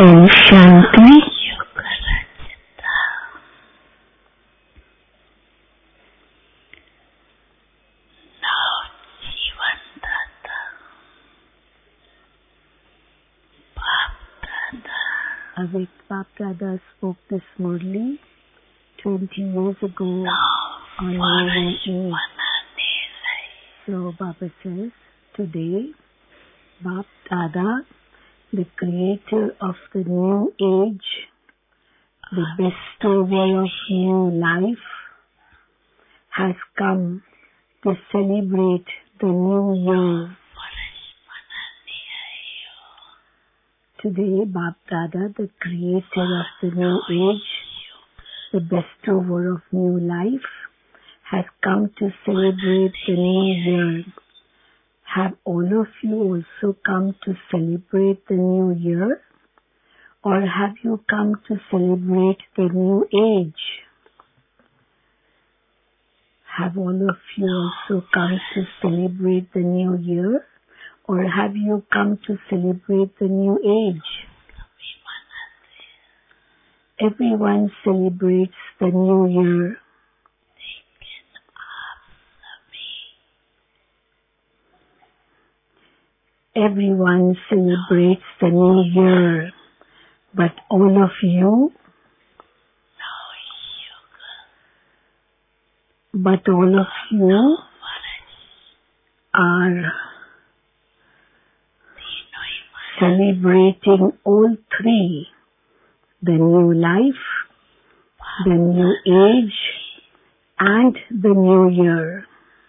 Om Shanti. Awake Bapdada spoke this Murli 20 years ago on New Year's Eve. So Baba says, today Bapdada, the creator of the new age, the bestower of new life, has come to celebrate the new year. Today, Bapdada, the creator of the new age, the bestower of new life, has come to celebrate the new year. Have all of you also come to celebrate the new year? Or have you come to celebrate the new age? Have all of you also come to celebrate the new year? Or have you come to celebrate the new age? Everyone celebrates the new year. Everyone celebrates the new year, but all of you, are celebrating all three, the new life, the new age, and the new year.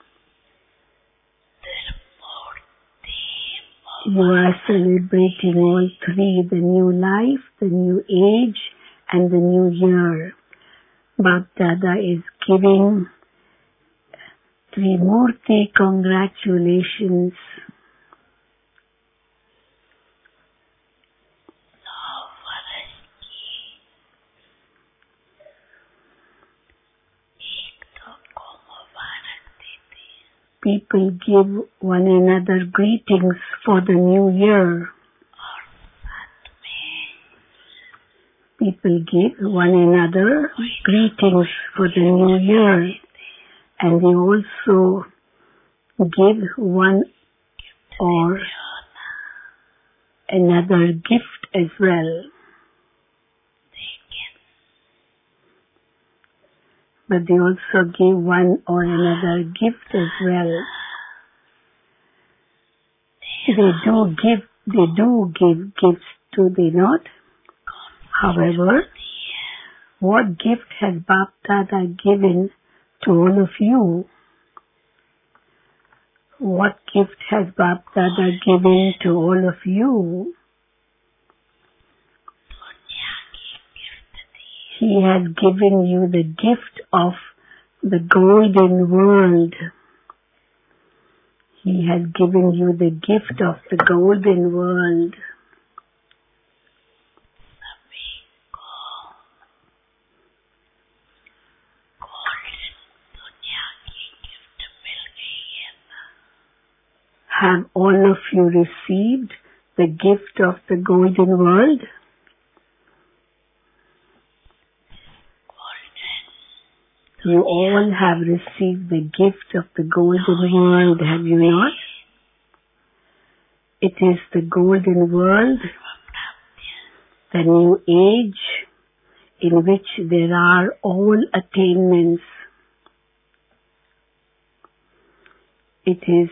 You are celebrating all three, the new life, the new age, and the new year. Bapdada is giving Trimurti congratulations. People give one another greetings for the new year. People give one another greetings for the new year. And they also give one or another gift as well. But they also give one or another gift as well. They do give gifts, do they not? However, what gift has Bapdada given to all of you? What gift has Bapdada given to all of you? He has given you the gift of the golden world. He has given you the gift of the golden world. Have all of you received the gift of the golden world? You all have received the gift of the golden world, have you not? It is the golden world, the new age, in which there are all attainments. It is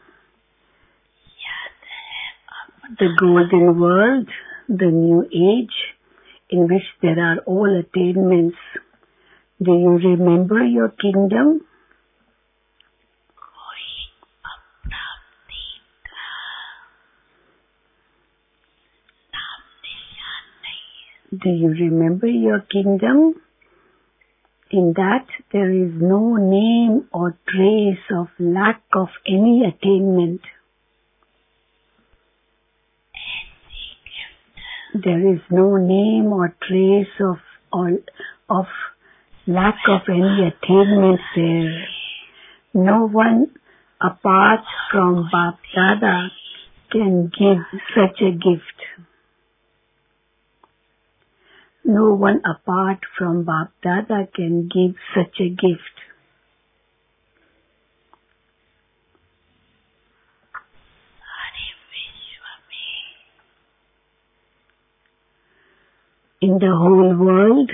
the golden world, the new age, in which there are all attainments. Do you remember your kingdom? Do you remember your kingdom? In that there is no name or trace of lack of any attainment. There is no name or trace of lack of any attainment there. No one apart from Bapdada can give such a gift. No one apart from Bap Dada can give such a gift. In the whole world,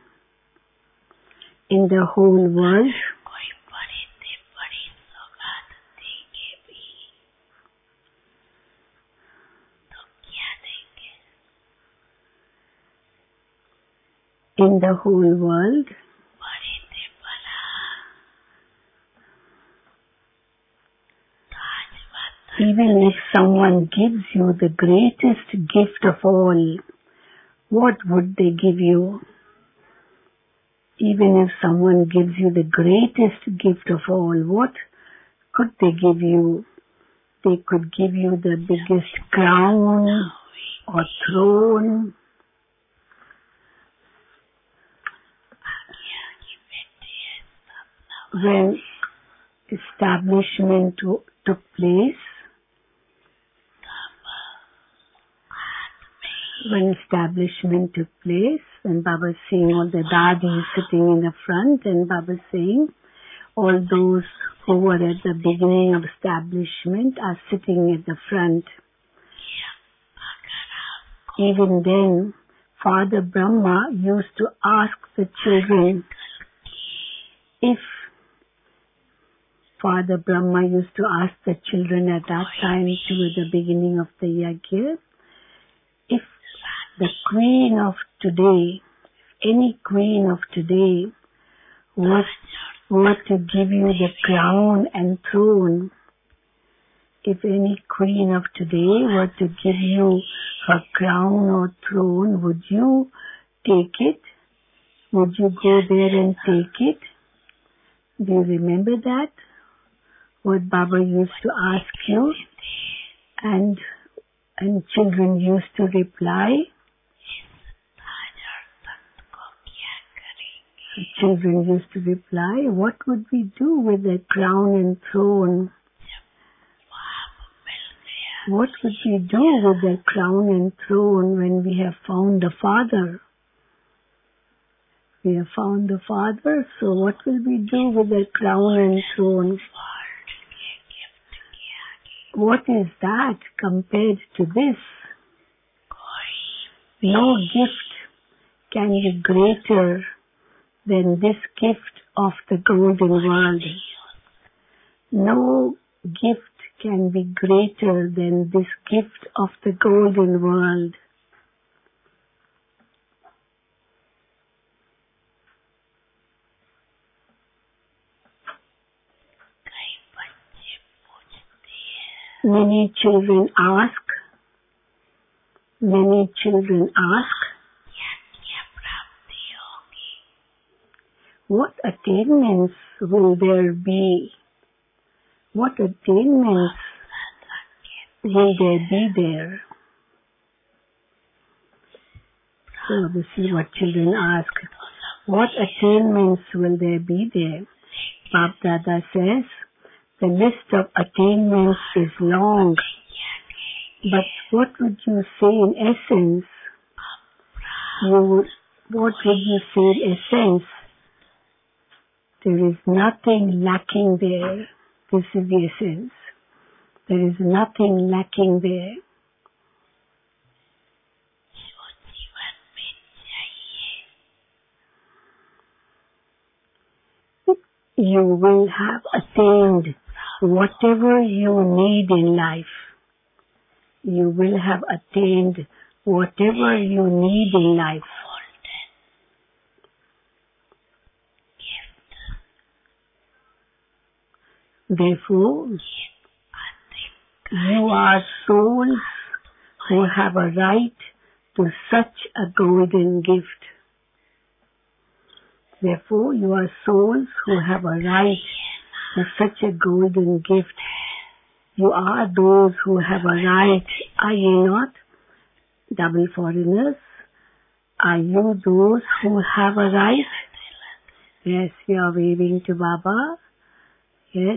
even if someone gives you the greatest gift of all, what would they give you? Even if someone gives you the greatest gift of all, what could they give you? They could give you the biggest crown or throne. When establishment took place, when Baba seeing all the dadis sitting in the front, and Baba saying all those who were at the beginning of establishment are sitting at the front. Even then, Father Brahma used to ask the children, at that time too, at the beginning of the yajna, if the queen of today, any queen of today were to give you the crown and throne, if any queen of today were to give you her crown or throne, would you take it? Would you go there and take it? Do you remember that? What Baba used to ask you? And children used to reply. What would we do with the crown and throne? What would we do with the crown and throne when we have found the Father? We have found the Father, so what will we do with the crown and throne? What is that compared to this? No gift can be greater than this gift of the golden world. No gift can be greater than this gift of the golden world. Many children ask, what attainments will there be? What attainments will there be there? So this is what children ask. What attainments will there be there? Bap Dada says, the list of attainments is long, but what would you say in essence? What would you say in essence? There is nothing lacking there. This is the essence. There is nothing lacking there. You will have attained whatever you need in life. You will have attained whatever you need in life. Therefore, you are souls who have a right to such a golden gift. Therefore, you are souls who have a right to such a golden gift. You are those who have a right, are ye not? Double foreigners, are you those who have a right? Yes, we are waving to Baba. Yes.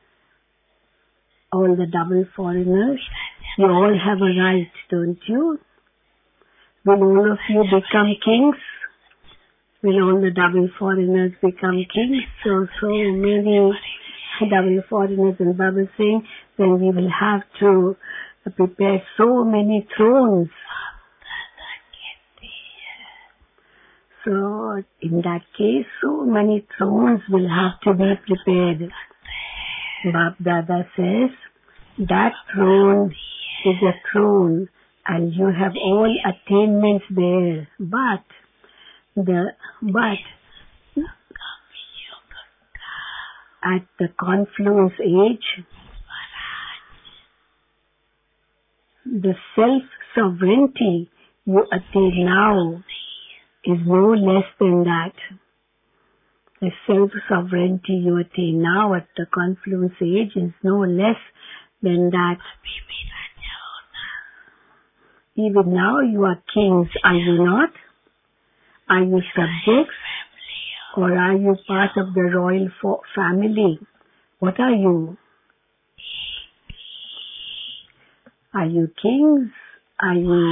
All the double foreigners, you all have a right, don't you? Will all of you become kings? Will all the double foreigners become kings? So many double foreigners, and Baba saying, then we will have to prepare so many thrones. So in that case, so many thrones will have to be prepared. Bab Dada says, that throne is a throne and you have all attainments there. But at the confluence age, the self-sovereignty you attain now is no less than that. The self-sovereignty you attain now at the confluence age is no less than that. Even now you are kings, are you not? Are you subjects? Or are you part of the royal family? What are you? Are you kings? Are you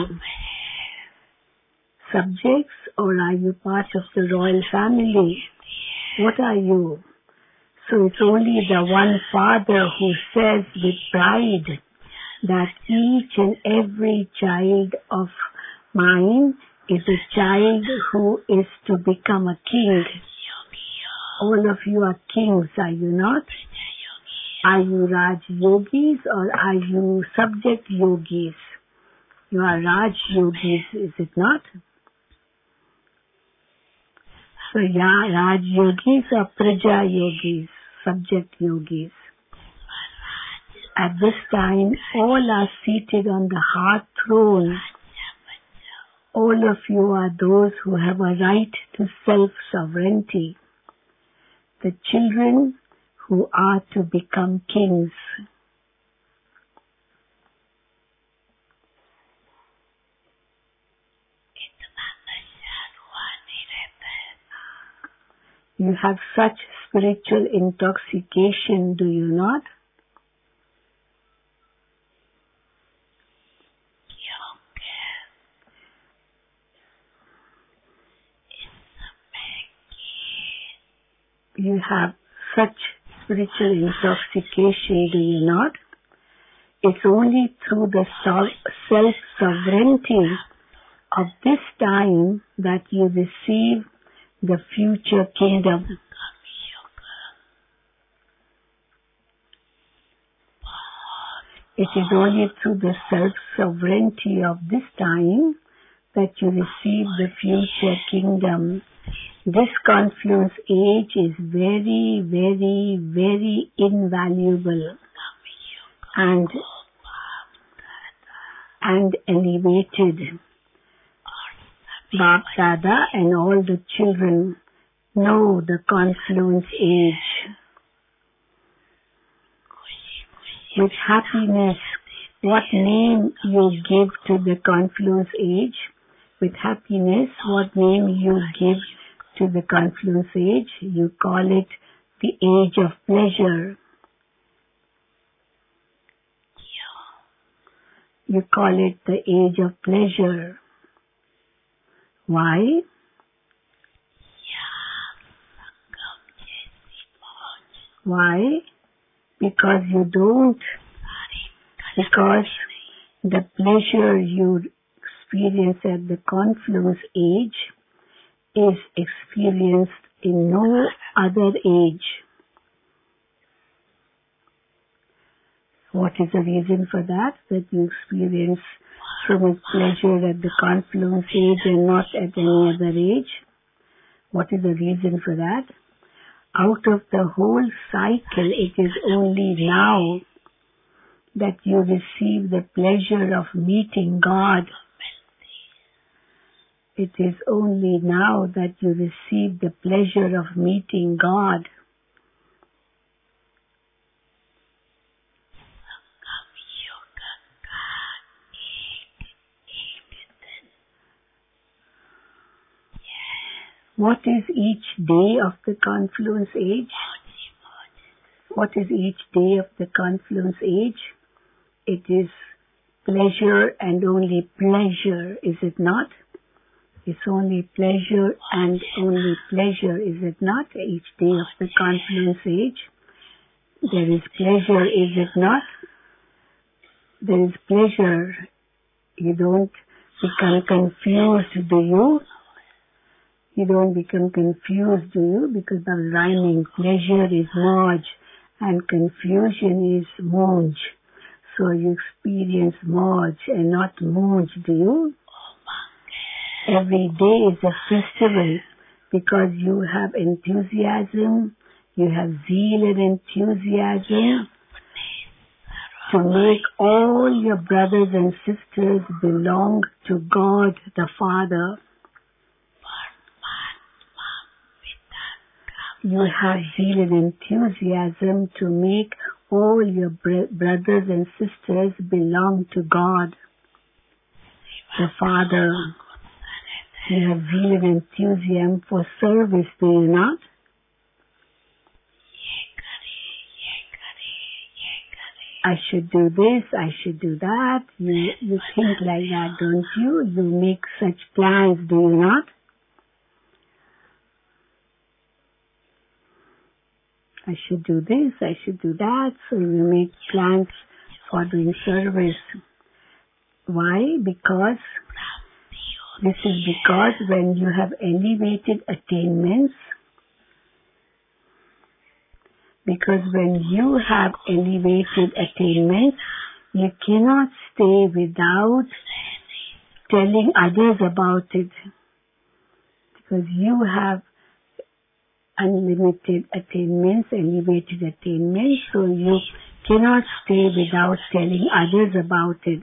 subjects? Or are you part of the royal family? What are you? So it's only the one Father who says with pride that each and every child of mine is a child who is to become a king. All of you are kings, are you not? Are you Raj Yogis or are you subject yogis? You are Raj Yogis, is it not? So Raj Yogis or Praja Yogis, subject yogis. At this time, all are seated on the heart throne. All of you are those who have a right to self-sovereignty. The children who are to become kings. You have such spiritual intoxication, do you not? You have such spiritual intoxication, do you not? It's only through the self-sovereignty of this time that you receive the future kingdom. It is only through the self-sovereignty of this time that you receive the future kingdom. This confluence age is very, very, very invaluable and elevated. Bab Dada and all the children know the confluence age. With happiness, what name you give to the confluence age? With happiness, what name you give to the confluence age? You call it the age of pleasure. You call it the age of pleasure. Why? Why? Because the pleasure you experience at the confluence age is experienced in no other age. What is the reason for that? That you experience so much pleasure at the confluence age and not at any other age? What is the reason for that? Out of the whole cycle, it is only now that you receive the pleasure of meeting God. It is only now that you receive the pleasure of meeting God. What is each day of the confluence age? What is each day of the confluence age? It is pleasure and only pleasure, is it not? It's only pleasure and only pleasure, is it not? Each day of the confluence age, there is pleasure, is it not? There is pleasure. You don't become confused, do you? You don't become confused, do you? Because of rhyming, pleasure is moj and confusion is monj. So you experience moj and not monj, do you? Every day is a festival because you have enthusiasm, you have zeal and enthusiasm to make all your brothers and sisters belong to God the Father. You have zeal and enthusiasm to make all your brothers and sisters belong to God the Father. You have zeal and enthusiasm for service, do you not? I should do this, I should do that. You think like that, don't you? You make such plans, do you not? I should do this, I should do that. So you make plans for doing service. Why? Because this is because when you have elevated attainments, because when you have elevated attainments, you cannot stay without telling others about it. Because you have unlimited attainments, elevated attainments, so you cannot stay without telling others about it.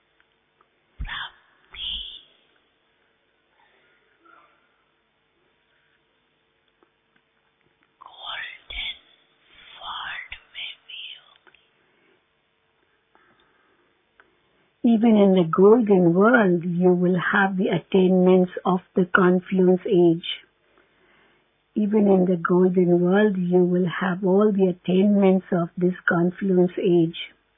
Even in the golden world, you will have the attainments of the confluence age. Even in the golden world, you will have all the attainments of this confluence age.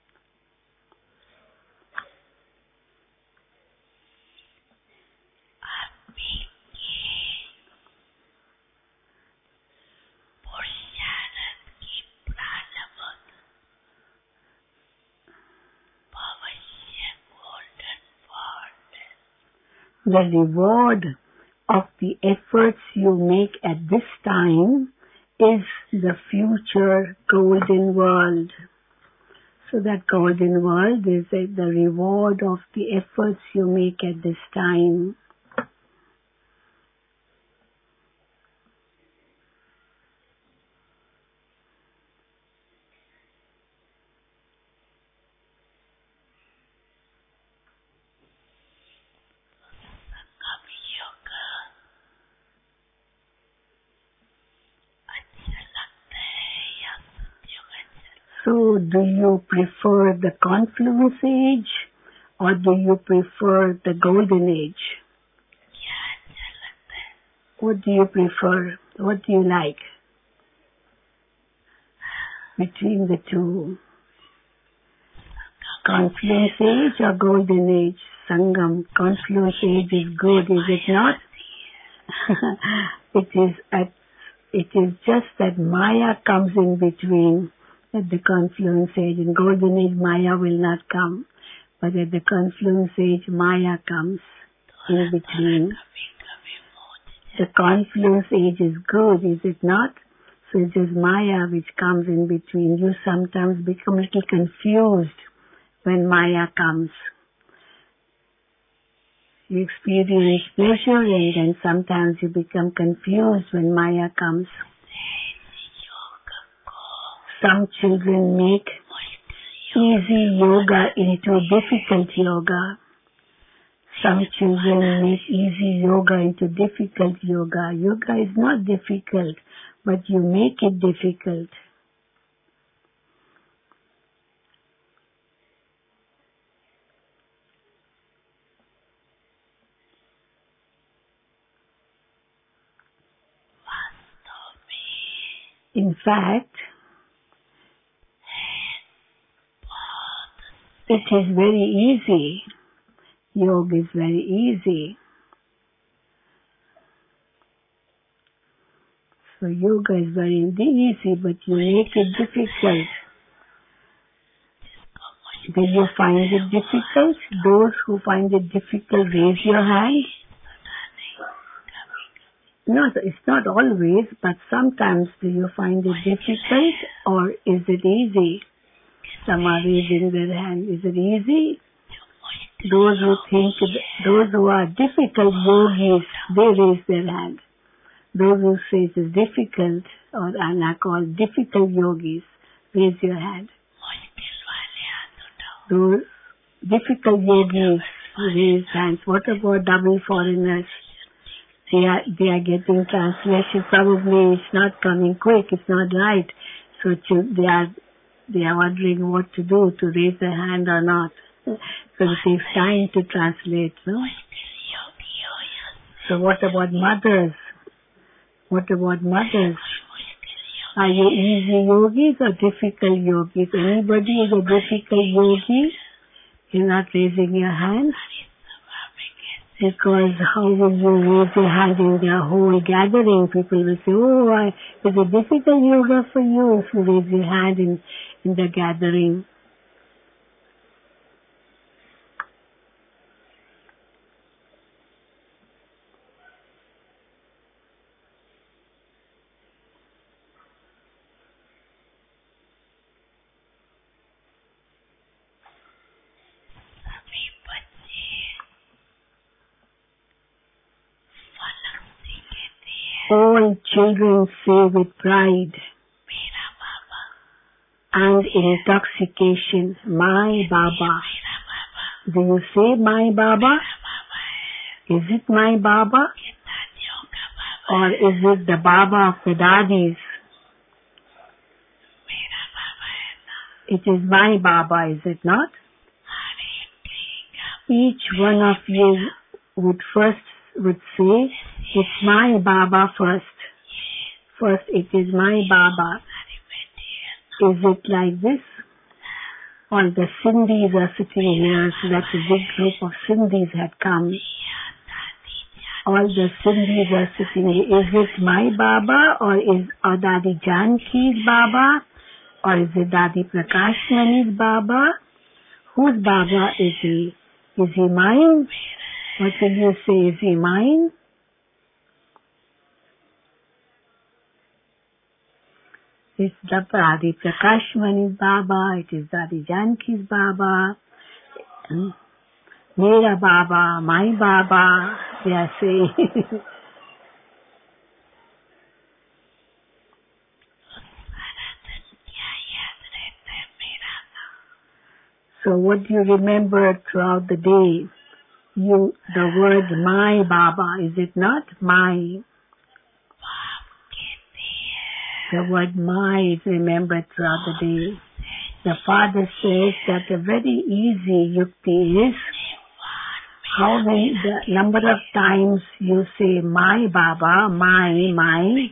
The reward of the efforts you make at this time is the future golden world. So that golden world is the reward of the efforts you make at this time. So, do you prefer the confluence age or do you prefer the golden age? What do you prefer? What do you like between the two? Confluence age or golden age? Sangam. Confluence age is good, is it not? It is just that Maya comes in between. At the confluence age, in golden age, Maya will not come. But at the confluence age, Maya comes in between. The confluence age is good, is it not? So it is Maya which comes in between. You sometimes become a little confused when Maya comes. You experience pleasure and then sometimes you become confused when Maya comes. Some children make easy yoga into difficult yoga. Some children make easy yoga into difficult yoga. Yoga is not difficult, but you make it difficult. In fact, it is very easy. Yoga is very easy. So yoga is very easy, but you make it difficult. Do you find it difficult? Those who find it difficult, raise your hand. No, it's not always, but sometimes do you find it difficult or is it easy? Some are raising their hand. Is it easy? Those who are difficult yogis, they raise their hand. Those who say it is difficult or are called difficult yogis, raise your hand. Those difficult yogis raise hands. What about double foreigners? They are getting translation. Probably it's not coming quick. It's not right. So they are wondering what to do, to raise their hand or not. So it takes time to translate. No? So what about mothers? What about mothers? Are you easy yogis or difficult yogis? Anybody is a difficult yogi? You're not raising your hand? Because how will you raise your hand in the whole gathering? People will say, oh, it's a difficult yoga for you if you raise your hand in the gathering. All children say with pride and intoxication, my Baba. Do you say my Baba? Is it my Baba? Or is it the Baba of the Dadis? It is my Baba, is it not? Each one of you would say, it's my Baba first. First, it is my Baba. Is it like this? All the Sindhis are sitting here, so that's a big group of Sindhis had come. All the Sindhis are sitting here. Is it my Baba or is Dadi Janki's Baba? Or is it Dadi Prakashmani's Baba? Whose Baba is he? Is he mine? What will you say? Is he mine? It's the Dadi Prakashmani's Baba. It is Dadi Janki's Baba. Mera Baba, my Baba. They are saying. So what do you remember throughout the day? The word my Baba, is it not? My. The word my is remembered throughout the day. The father says that a very easy yukti is how the number of times you say my Baba, my,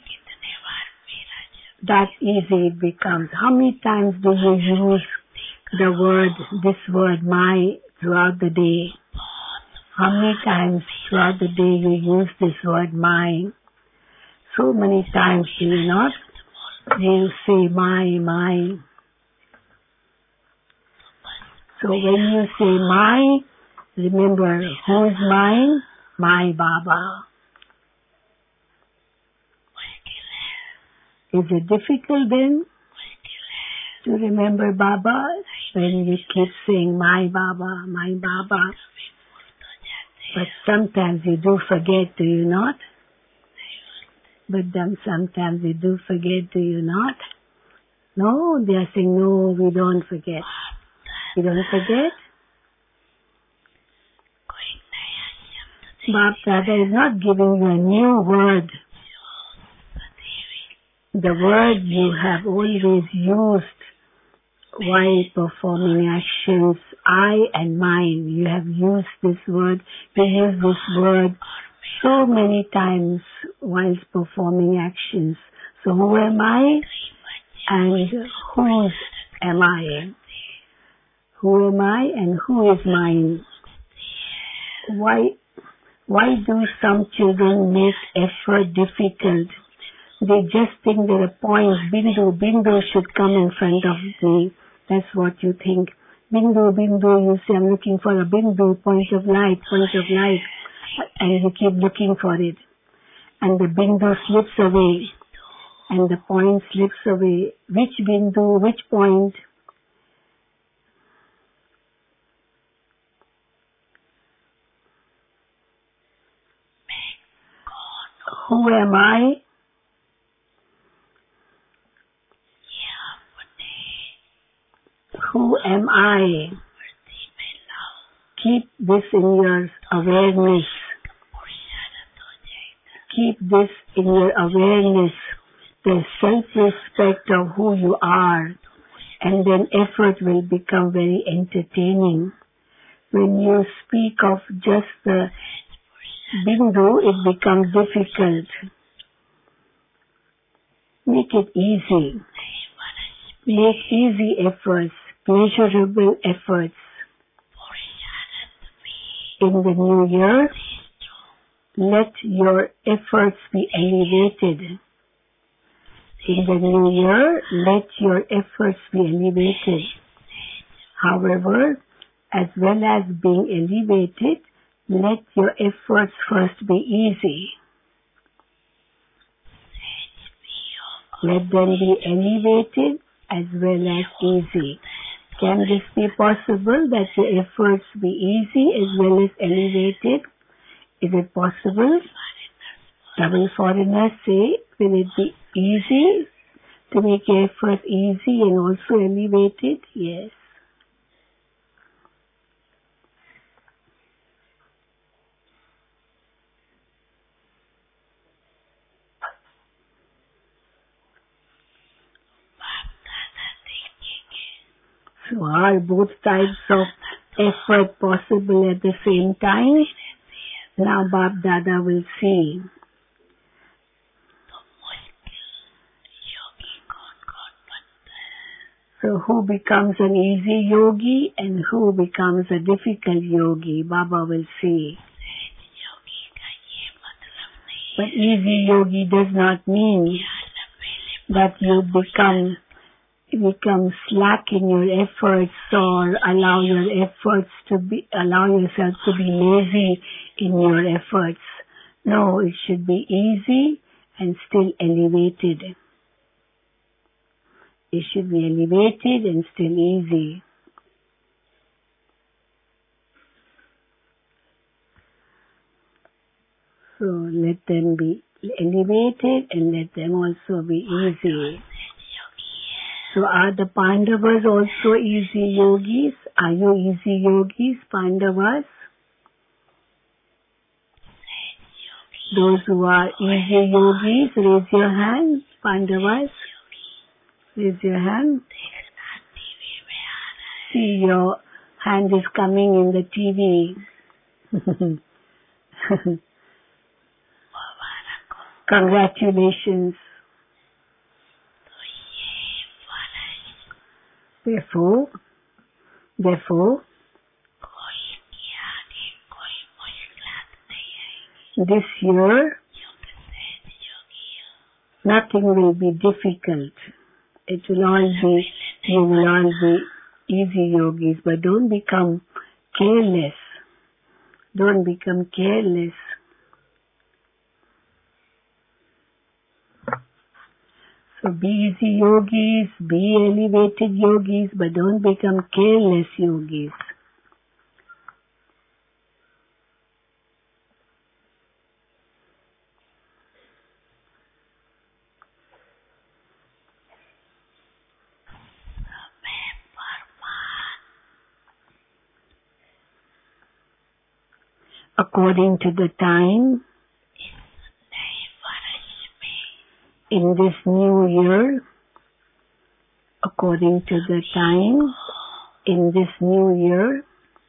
that easy it becomes. How many times do you use this word my throughout the day? How many times throughout the day you use this word my? So many times, do you not? You say my. So when you say my, remember who is mine? My Baba. Is it difficult then to remember Baba when you keep saying my Baba, my Baba? But sometimes you do forget, do you not? But then sometimes you do forget, do you not? No, they are saying, no, we don't forget. You don't forget? Baba Dada is not giving you a new word. The word you have always used while performing actions, I and mine. You have used this word. You use this word so many times while performing actions. So who am I and whose am I? Who am I and who is mine? Why do some children make effort difficult? They just think that a point, bindu should come in front of me. That's what you think. Bindu, you say, I'm looking for a bindu, point of light. And you keep looking for it. And the bindu slips away. And the point slips away. Which bindu, which point? Who am I? Who am I? Keep this in your awareness. Keep this in your awareness. The self-respect of who you are. And then effort will become very entertaining. When you speak of just the bindu, it becomes difficult. Make it easy. Make easy efforts, pleasurable efforts. In the new year, let your efforts be elevated. In the new year, let your efforts be elevated. However, as well as being elevated, let your efforts first be easy. Let them be elevated as well as easy. Can this be possible, that your efforts be easy as well as elevated? Is it possible? Double foreigners say, will it be easy to make your effort easy and also elevated? Yes. So are both types of effort possible at the same time? Now Bap Dada will see. So who becomes an easy yogi and who becomes a difficult yogi? Baba will see. But easy yogi does not mean that you become slack in your efforts or allow yourself to be lazy in your efforts. No, it should be easy and still elevated. It should be elevated and still easy. So let them be elevated and let them also be easy. So are the Pandavas also easy yogis? Are you easy yogis, Pandavas? Those who are easy yogis, raise your hand. Pandavas, raise your hand. See, your hand is coming in the TV. Congratulations. Therefore, this year, nothing will be difficult. It will all be, you will all be easy yogis, but don't become careless. Don't become careless. So be easy yogis, be elevated yogis, but don't become careless yogis. According to the time, in this new year, according to the time, in this new year,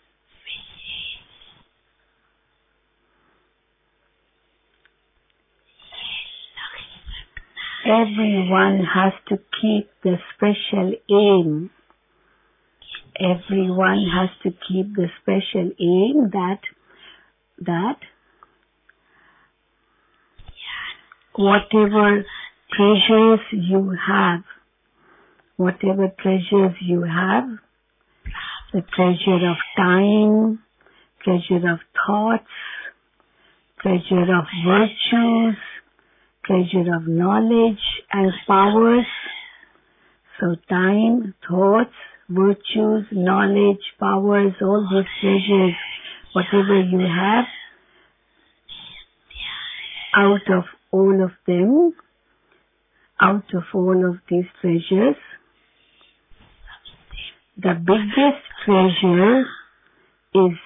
everyone has to keep the special aim. Everyone has to keep the special aim that whatever treasures you have, whatever treasures you have, the treasure of time, treasure of thoughts, treasure of virtues, treasure of knowledge and powers. So time, thoughts, virtues, knowledge, powers, all these treasures, whatever you have, out of all of them, out of all of these treasures, the biggest treasure is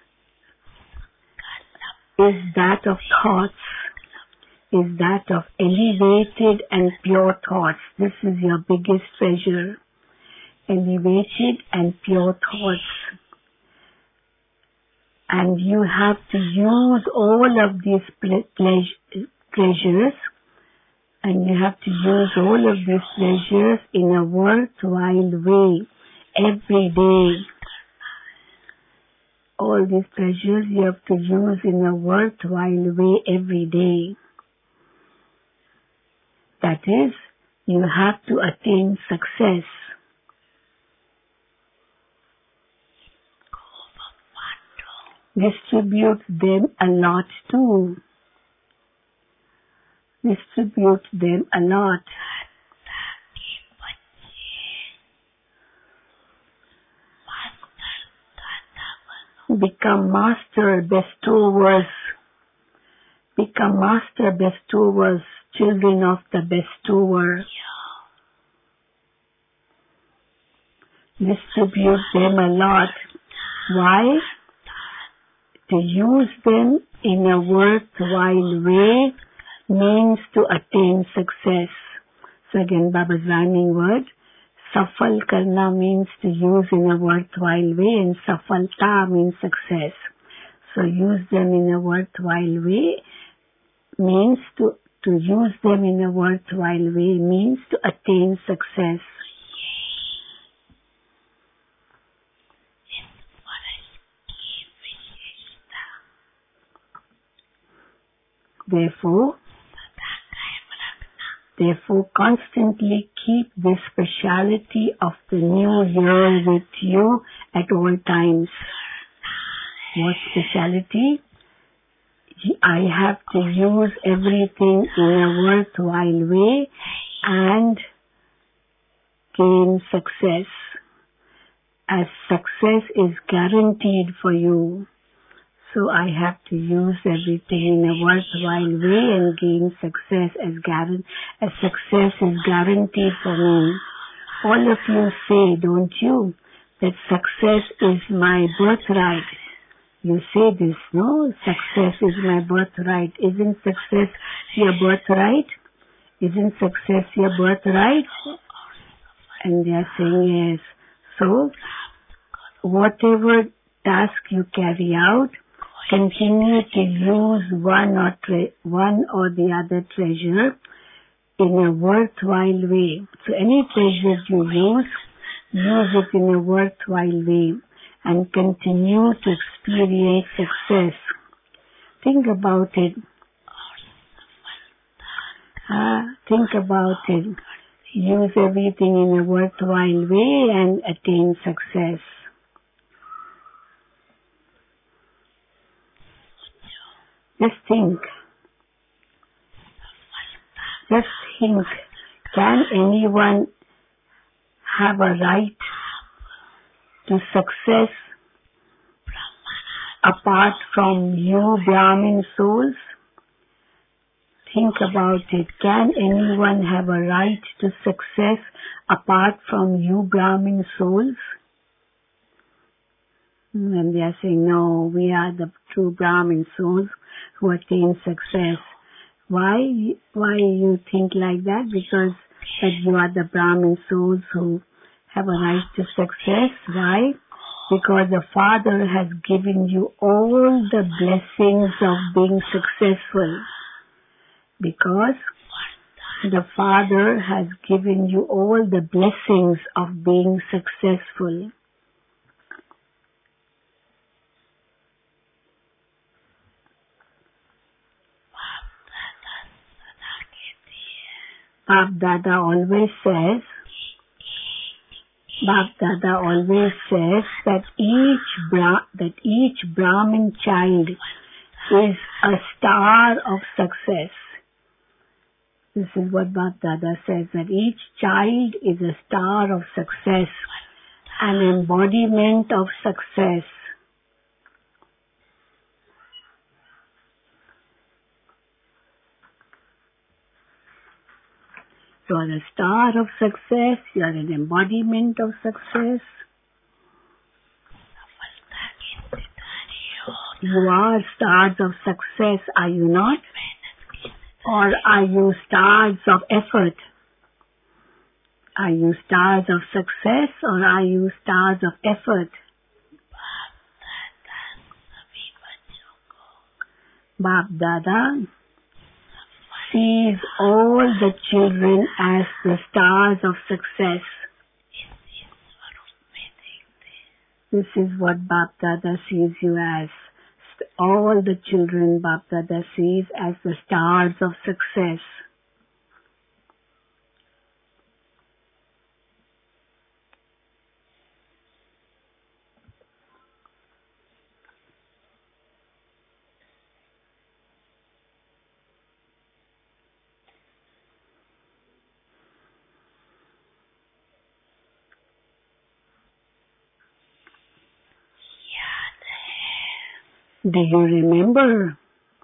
that of thoughts, is that of elevated and pure thoughts. This is your biggest treasure, elevated and pure thoughts. And you have to use all of these treasures, and you have to use all of these treasures in a worthwhile way every day. All these treasures you have to use in a worthwhile way every day. That is, you have to attain success. Distribute them a lot too. Distribute them a lot. Become master bestowers. Become master bestowers, children of the bestower. Distribute them a lot. Why? To use them in a worthwhile way means to attain success. So again, Baba's rhyming word. Safal karna means to use in a worthwhile way, and safalta means success. So use them in a worthwhile way means to use them in a worthwhile way means to attain success. Therefore, constantly keep this speciality of the new year with you at all times. What speciality? I have to use everything in a worthwhile way and gain success. As success is guaranteed for you. So I have to use everything in a worthwhile way and gain success as success is guaranteed for me. All of you say, don't you, that success is my birthright. You say this, no? Success is my birthright. Isn't success your birthright? Isn't success your birthright? And they are saying yes. So, whatever task you carry out, continue to use one or the other treasure in a worthwhile way. So any treasure you use it in a worthwhile way and continue to experience success. Think about it. Think about it. Use everything in a worthwhile way and attain success. Just think. Can anyone have a right to success apart from you Brahmin souls? Think about it. Can anyone have a right to success apart from you Brahmin souls? And they are saying, no, we are the true Brahmin souls who attain success. Why you think like that? Because that you are the Brahmin souls who have a right to success. Why? Because the Father has given you all the blessings of being successful. Because the Father has given you all the blessings of being successful. Bap Dada always says that each Brahmin child is a star of success. This is what Bap Dada says, that each child is a star of success, an embodiment of success. You are a star of success, you are an embodiment of success. You are stars of success, are you not? Or are you stars of effort? Are you stars of success or are you stars of effort? Bap Dada sees all the children as the stars of success. This is what Bap Dada sees you as. All the children Bap Dada sees as the stars of success. Do you remember?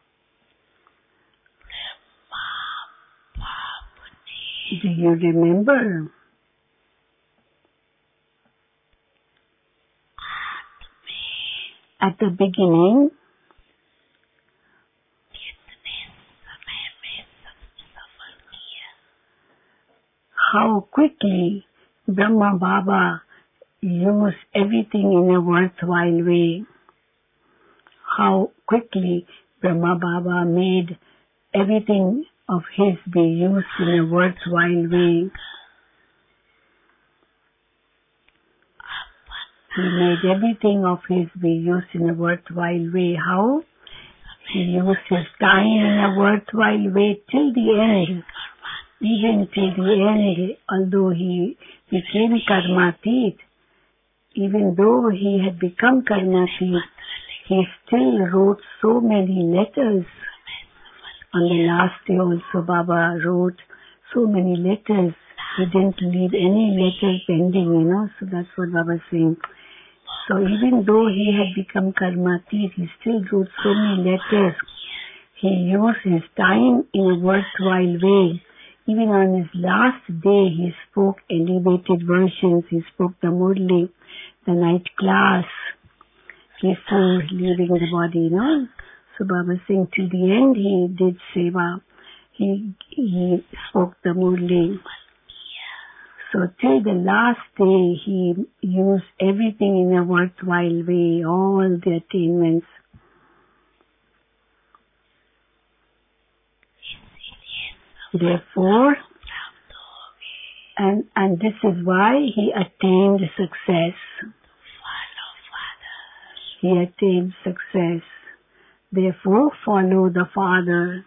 Do you remember? At the beginning, how quickly Brahma Baba used everything in a worthwhile way. How quickly Brahma Baba made everything of his be used in a worthwhile way. He made everything of his be used in a worthwhile way. How? He used his time in a worthwhile way till the end. Even till the end, although he became Karmatit, even though he had become Karmatit, he still wrote so many letters. On the last day also Baba wrote so many letters. He didn't leave any letter pending, so that's what Baba is saying. So even though he had become Karmatit, he still wrote so many letters. He used his time in a worthwhile way. Even on his last day, he spoke elevated versions. He spoke the Murli, the night class, before leaving the body, So Baba is saying till the end he did seva. He spoke the Murli. So till the last day he used everything in a worthwhile way, all the attainments. Therefore, and this is why he attained success. He attained success. Therefore, follow the Father.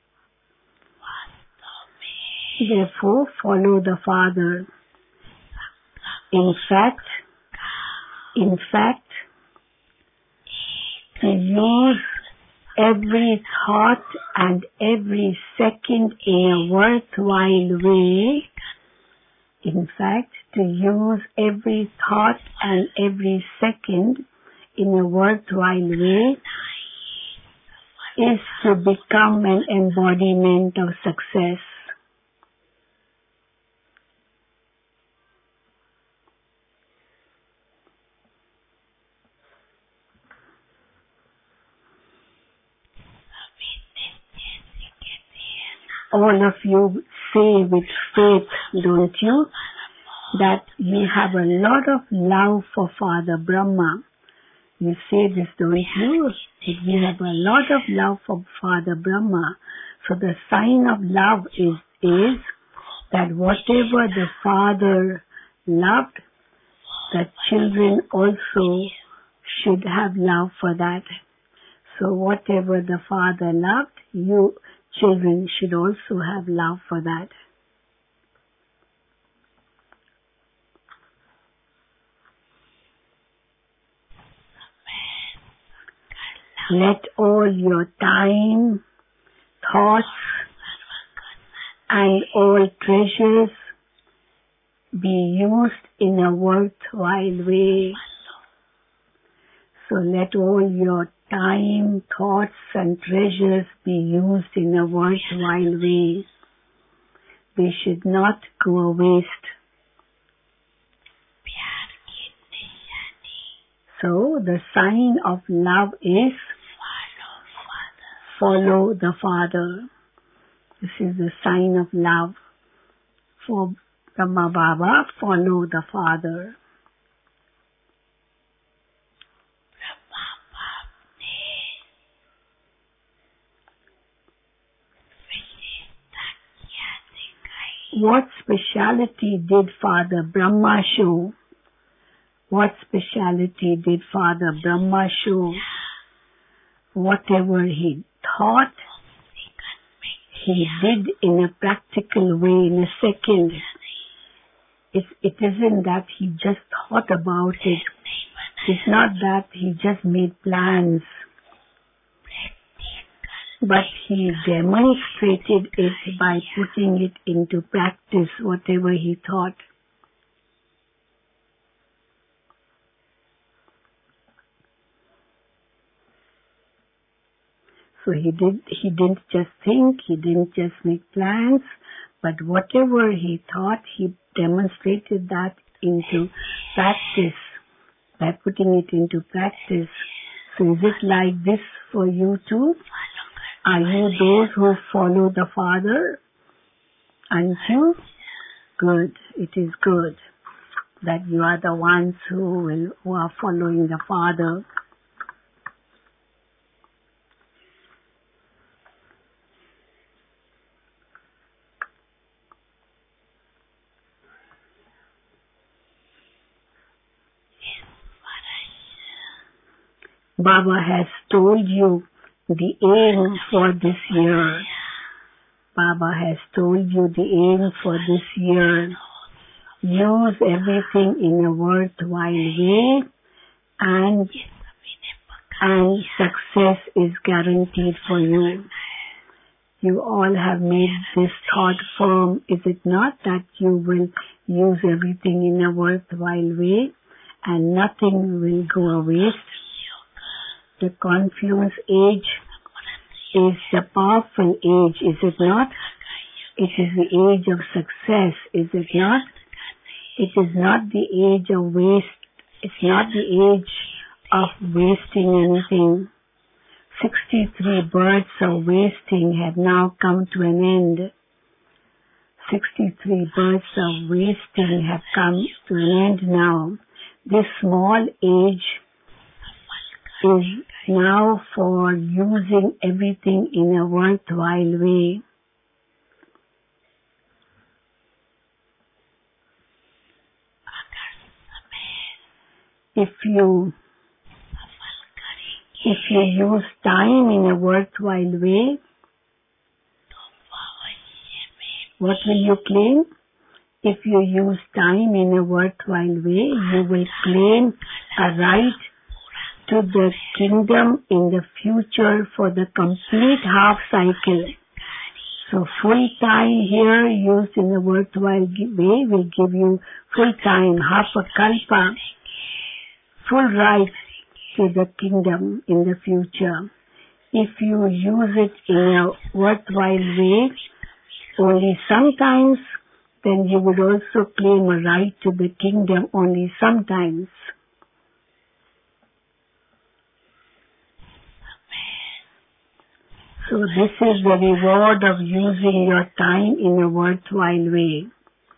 Therefore, follow the Father. In fact, to use every thought and every second in a worthwhile way. In fact, to use every thought and every second in a worthwhile way is to become an embodiment of success. All of you say with faith, don't you, that you have a lot of love for Father Brahma. You say this, don't you? That we have a lot of love for Father Brahma. So the sign of love is that whatever the Father loved, the children also should have love for that. So whatever the Father loved, you children should also have love for that. Let all your time, thoughts, and all treasures be used in a worthwhile way. So let all your time, thoughts, and treasures be used in a worthwhile way. They should not go waste. So the sign of love is follow the Father. This is the sign of love. For Brahma Baba, follow the Father. What speciality did Father Brahma show? What speciality did Father Brahma show? Whatever he thought, he did in a practical way in a second. It isn't that he just thought about it. It's not that he just made plans. But he demonstrated it by putting it into practice, whatever he thought. So he didn't just think, he didn't just make plans, but whatever he thought, he demonstrated that into practice, by putting it into practice. So is it like this for you too? Are you those who follow the Father? Aren't you? Good. It is good that you are the ones who are following the Father. Baba has told you the aim for this year. Baba has told you the aim for this year. Use everything in a worthwhile way and success is guaranteed for you. You all have made this thought firm, is it not, that you will use everything in a worthwhile way and nothing will go waste? The confluence age is the powerful age, is it not? It is the age of success, is it not? It is not the age of waste. It's not the age of wasting anything. 63 births of wasting have now come to an end. 63 births of wasting have come to an end now. This small age is now for using everything in a worthwhile way. If you use time in a worthwhile way, what will you claim? If you use time in a worthwhile way, you will claim a right to the kingdom in the future for the complete half cycle. So full time here used in a worthwhile way will give you full time, half a kalpa, full right to the kingdom in the future. If you use it in a worthwhile way, only sometimes, then you would also claim a right to the kingdom only sometimes. So this is the reward of using your time in a worthwhile way.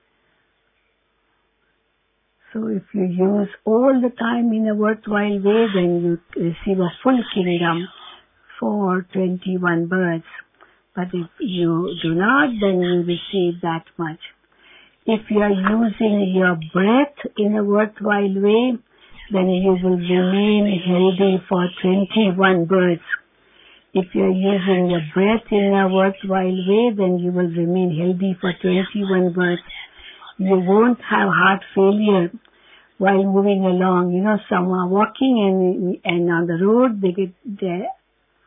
So if you use all the time in a worthwhile way, then you receive a full kingdom for 21 births. But if you do not, then you receive that much. If you are using your breath in a worthwhile way, then you will remain healthy for 21 births. If you are using your breath in a worthwhile way, then you will remain healthy for 21 births. You won't have heart failure while moving along. You know, some are walking and on the road, they get their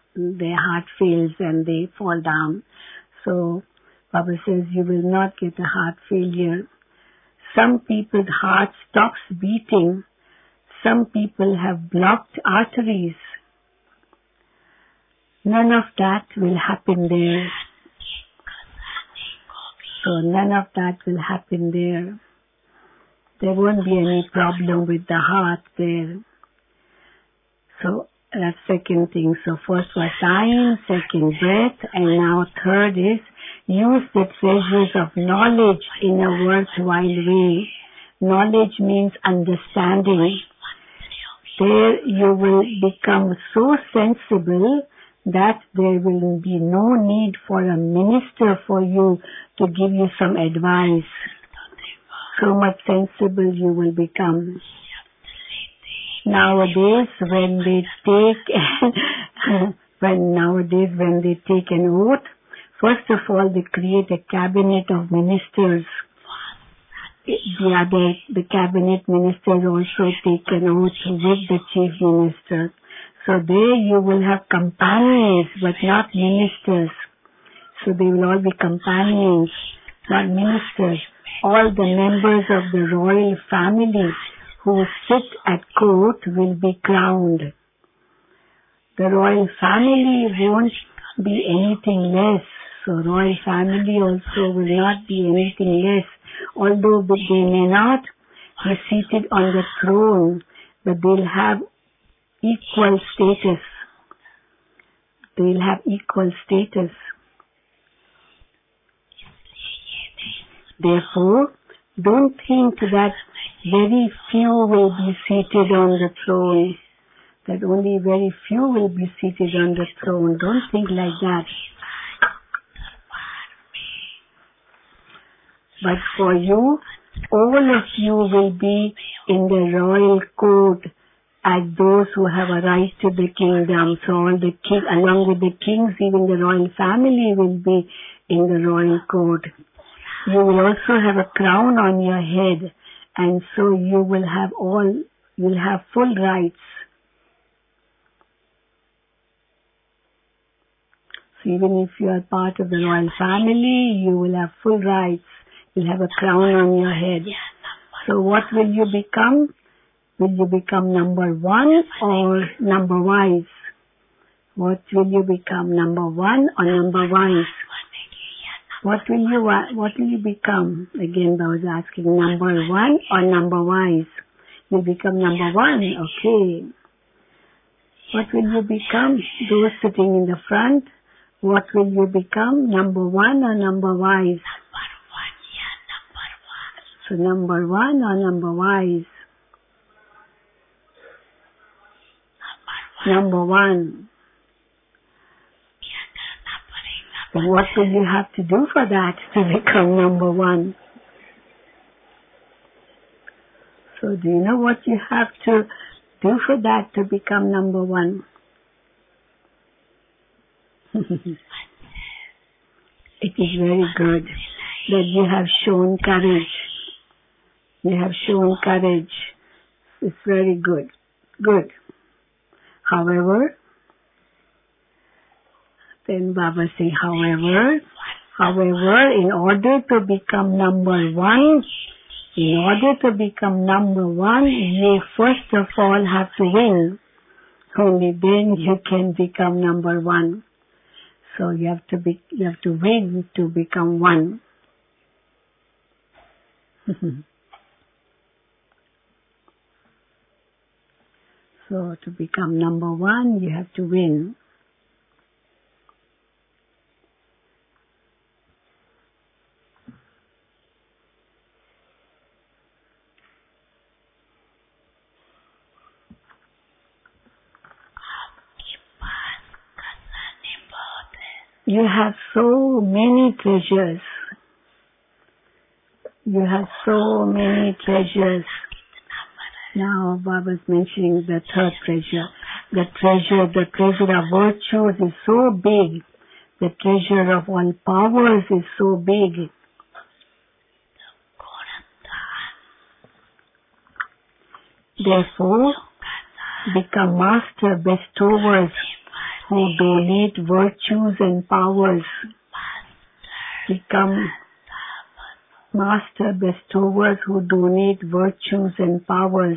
their heart fails and they fall down. So Baba says you will not get a heart failure. Some people's heart stops beating. Some people have blocked arteries. None of that will happen there. So none of that will happen there. There won't be any problem with the heart there. So that's second thing. So first was time, second breath, and now third is use the treasures of knowledge in a worthwhile way. Knowledge means understanding. There you will become so sensible that there will be no need for a minister for you to give you some advice. So much sensible you will become. Nowadays, when they take an oath, first of all they create a cabinet of ministers. The cabinet ministers also take an oath with the chief minister. So there you will have companions, but not ministers. So they will all be companions, not ministers. All the members of the royal family who sit at court will be crowned. The royal family won't be anything less. So royal family also will not be anything less. Although they may not be seated on the throne, but they'll have equal status. They'll have equal status. Therefore, don't think that very few will be seated on the throne. That only very few will be seated on the throne. Don't think like that. But for you, all of you will be in the royal court as those who have a right to the kingdom. So all the king, along with the kings, even the royal family will be in the royal court. You will also have a crown on your head, and so you will have you'll have full rights. So even if you are part of the royal family, you will have full rights. You'll have a crown on your head. So what will you become? Will you become number one or number wise? What will you become, number one or number wise? What will you become? Again, I was asking, number one or number wise? You become number one, okay. What will you become? Those sitting in the front, what will you become? Number one or number wise? So number one or number wise? Number one. But what will you have to do for that to become number one? So do you know what you have to do for that to become number one? It is very good that you have shown courage. You have shown courage. It's very good. Good. However, then Baba say, however, in order to become number one, you first of all have to win. Only then you can become number one. So you have to win to become one. So to become number one, you have to win. You have so many treasures. You have so many treasures. Now Baba's mentioning the third treasure. The treasure of virtues is so big. The treasure of all powers is so big. Therefore, become master bestowers who donate virtues and powers. Become master bestowers who donate virtues and powers.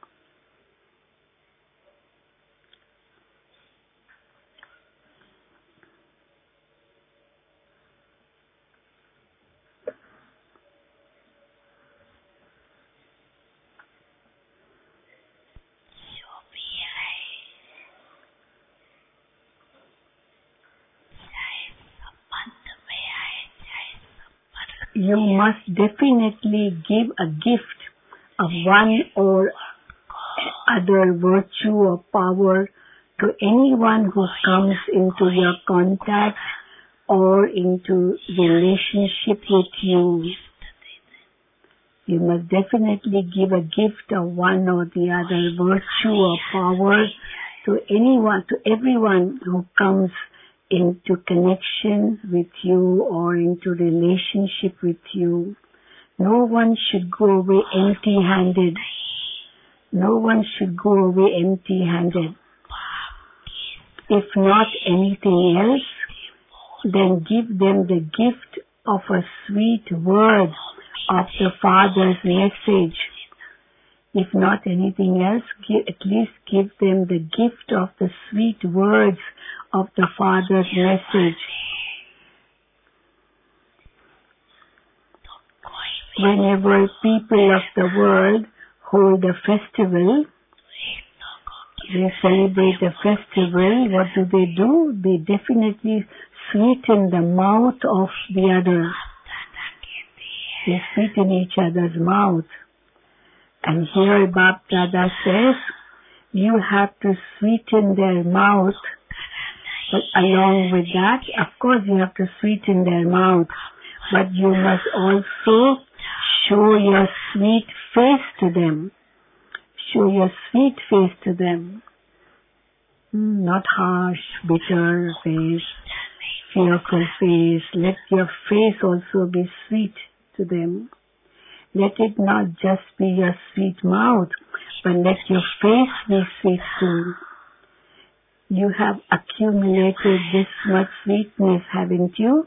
You must definitely give a gift of one or other virtue or power to anyone who comes into your contact or into relationship with you. You must definitely give a gift of one or the other virtue or power to anyone, to everyone who comes into connection with you or into relationship with you. No one should go away empty-handed. No one should go away empty-handed. If not anything else, then give them the gift of a sweet word of the Father's message. If not anything else, at least give them the gift of the sweet words of the Father's message. Whenever people of the world hold a festival, they celebrate a festival, what do? They definitely sweeten the mouth of the other. They sweeten each other's mouth. And here Bap Dada says, you have to sweeten their mouth. But along with that, of course you have to sweeten their mouth. But you must also show your sweet face to them. Show your sweet face to them. Not harsh, bitter face, fearful face. Let your face also be sweet to them. Let it not just be your sweet mouth, but let your face be sweet too. You have accumulated this much sweetness, haven't you?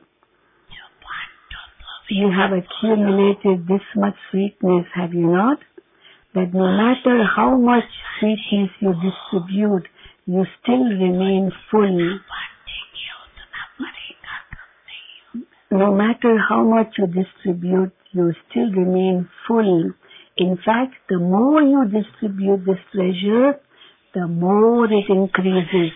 You have accumulated this much sweetness, have you not? That no matter how much sweetness you distribute, you still remain full. No matter how much you distribute, you still remain full. In fact, the more you distribute this pleasure, the more it increases.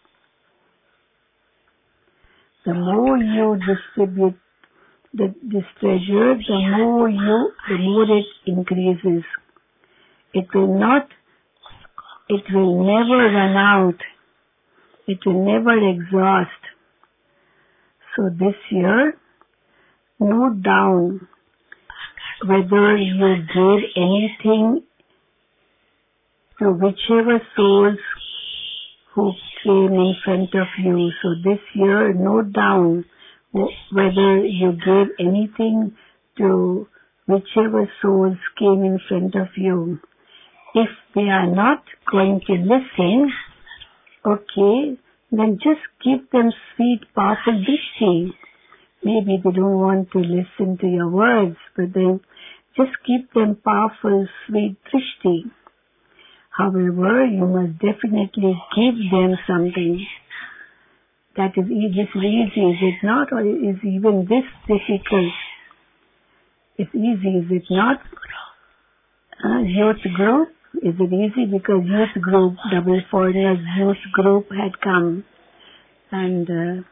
The more you distribute this pleasure, the more it increases. It will never run out. It will never exhaust. So this year, note down whether you gave anything to whichever souls who came in front of you. So this year, note down whether you gave anything to whichever souls came in front of you. If they are not going to listen, okay, then just give them sweet, powerful drishti. Maybe they don't want to listen to your words, but then just give them powerful, sweet drishti. However, you must definitely give them something. That is easy, is it not? Or is even this difficult? It's easy, is it not? Youth group, is it easy? Because youth group, Double Foreigners youth group had come. And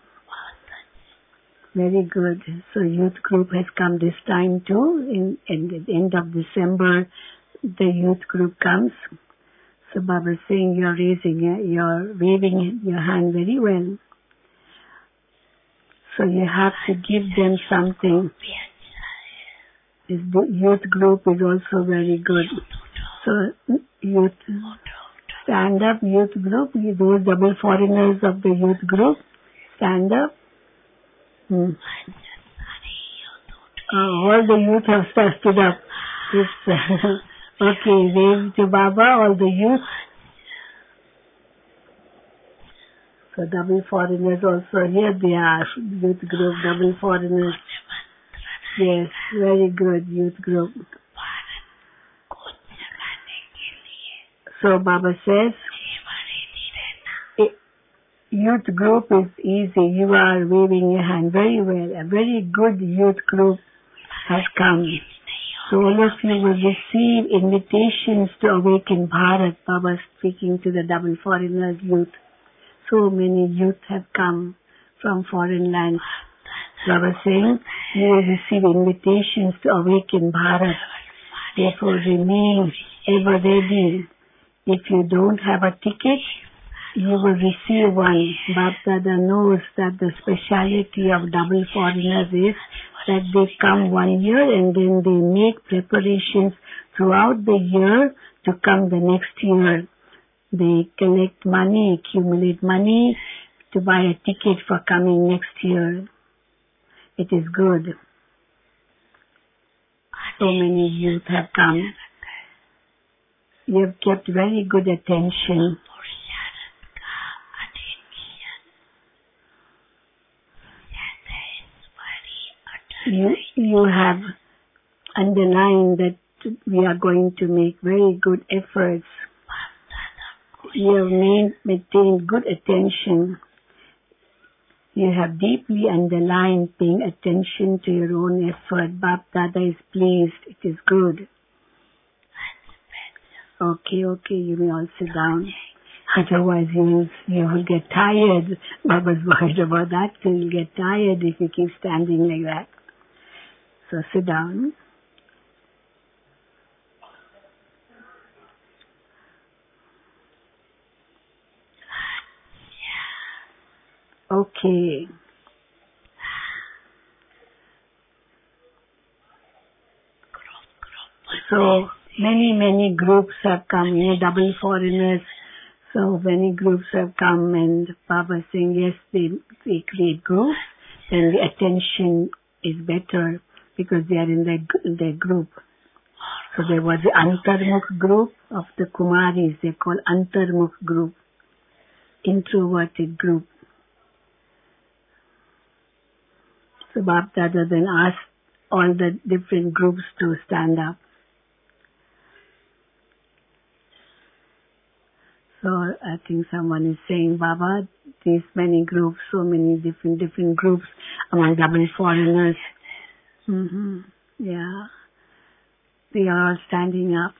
very good. So youth group has come this time too. In the end of December, the youth group comes. So Baba is saying you're waving your hand very well. So you have to give them something. This youth group is also very good. So youth, stand up youth group, those Double Foreigners of the youth group, stand up. All the youth have stood up. Okay, wave to Baba, all the youth. So double foreigners also, here they are, youth group, double foreigners. Yes, very good youth group. So Baba says, youth group is easy. You are waving your hand very well. A very good youth group has come. So all of you will receive invitations to Awaken Bharat. Baba speaking to the double foreigners youth. So many youth have come from foreign lands. Baba saying, you will receive invitations to Awaken Bharat. Therefore remain ever ready. If you don't have a ticket, you will receive one. Bapdada knows that the speciality of double foreigners is that they come 1 year and then they make preparations throughout the year to come the next year. They collect money, accumulate money to buy a ticket for coming next year. It is good. So many youth have come. You have kept very good attention. You have underlined that we are going to make very good efforts. You have maintained good attention. You have deeply underlined paying attention to your own effort. Bap Dada is pleased. It is good. Okay, you may all sit down. Otherwise you will get tired. Baba's worried about that. You'll get tired if you keep standing like that. So sit down. Okay. So many groups have come, double foreigners. So many groups have come and Baba is saying, yes, they create groups and the attention is better because they are in their group. So there was the Antarmukh group of the Kumaris. They call Antarmukh group, introverted group. So Bap Dada then asked all the different groups to stand up. So I think someone is saying, Baba, these many groups, so many different groups among double foreigners. Yeah. They are all standing up.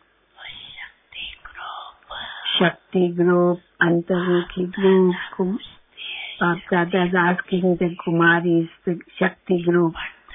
Shakti group, Antarmukhi group. Bap Dada is asking the Kumaris, the Shakti group.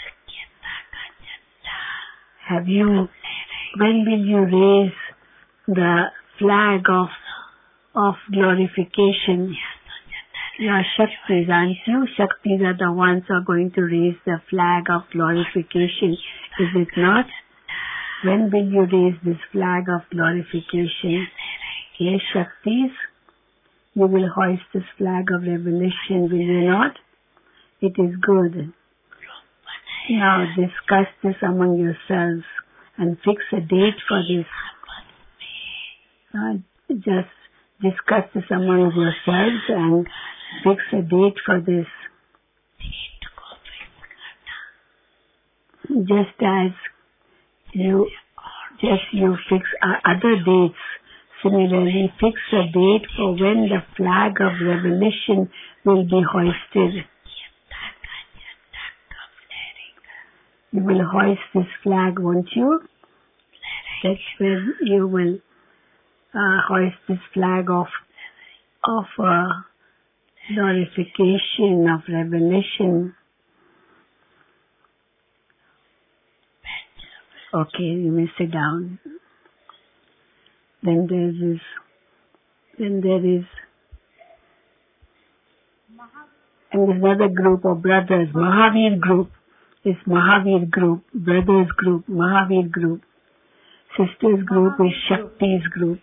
When will you raise the flag of glorification? You are Shaktis, aren't you? Shaktis are the ones who are going to raise the flag of glorification. Is it not? When will you raise this flag of glorification? Yes, Shaktis, you will hoist this flag of revelation, will you not? It is good. Now discuss this among yourselves and fix a date for this. Just discuss this among yourselves and fix a date for this. Just as you fix other dates, similarly fix a date for when the flag of revelation will be hoisted. You will hoist this flag, won't you? That's when you will hoist this flag of glorification, of revelation. Okay, you may sit down. Then there is another group of brothers, Mahavir group. Is Mahavir group, brothers group, Mahavir group. Sisters group is Shakti's group.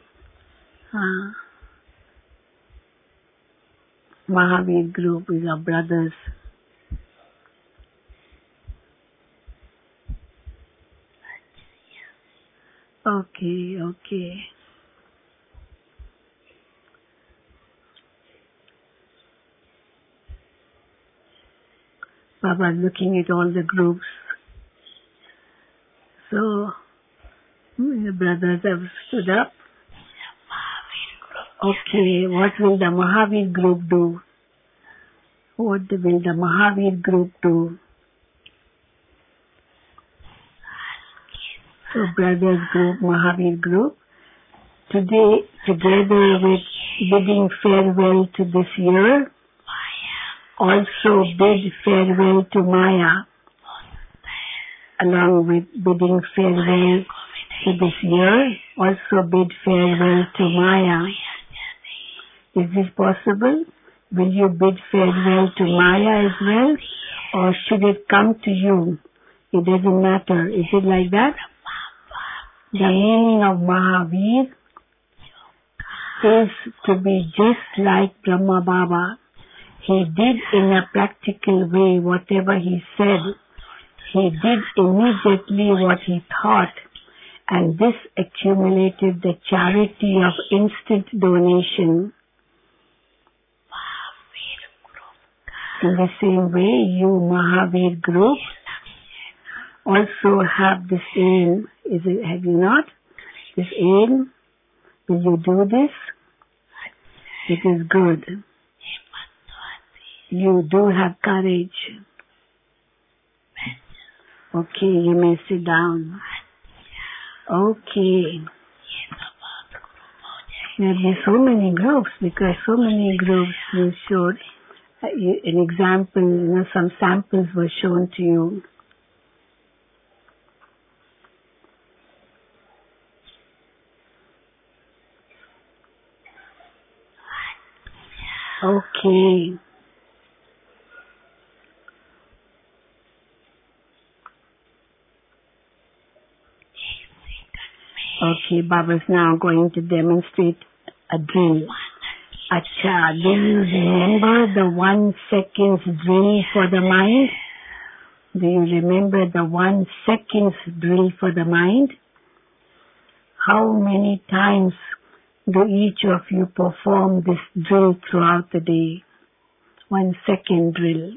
Mahavir group is our brothers. Okay. Baba looking at all the groups. So, the brothers have stood up. Okay, what will the Mahavir group do? What will the Mahavir group do? So, brothers group, Mahavir group, today, together with bidding farewell to this year, also bid farewell to Maya, along with bidding farewell to this year, also bid farewell to Maya. Is this possible? Will you bid farewell to Maya as well? Or should it come to you? It doesn't matter. Is it like that? The meaning of Mahavir is to be just like Brahma Baba. He did in a practical way whatever he said. He did immediately what he thought, and this accumulated the charity of instant donation. In the same way, you Mahavir group also have this aim. Have you not? This aim? Will you do this? It is good. You do have courage. Okay, you may sit down. Okay. There will be so many groups, because so many groups you showed an example, some samples were shown to you. Okay. Okay, Baba's now going to demonstrate a drill. Acha, do you remember the 1 second drill for the mind? Do you remember the 1 second drill for the mind? How many times do each of you perform this drill throughout the day? 1 second drill.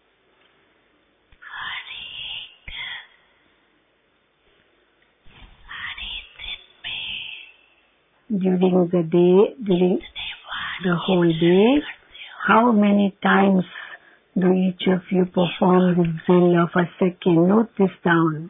During the day, during the whole day, how many times do each of you perform this drill of a second? Note this down.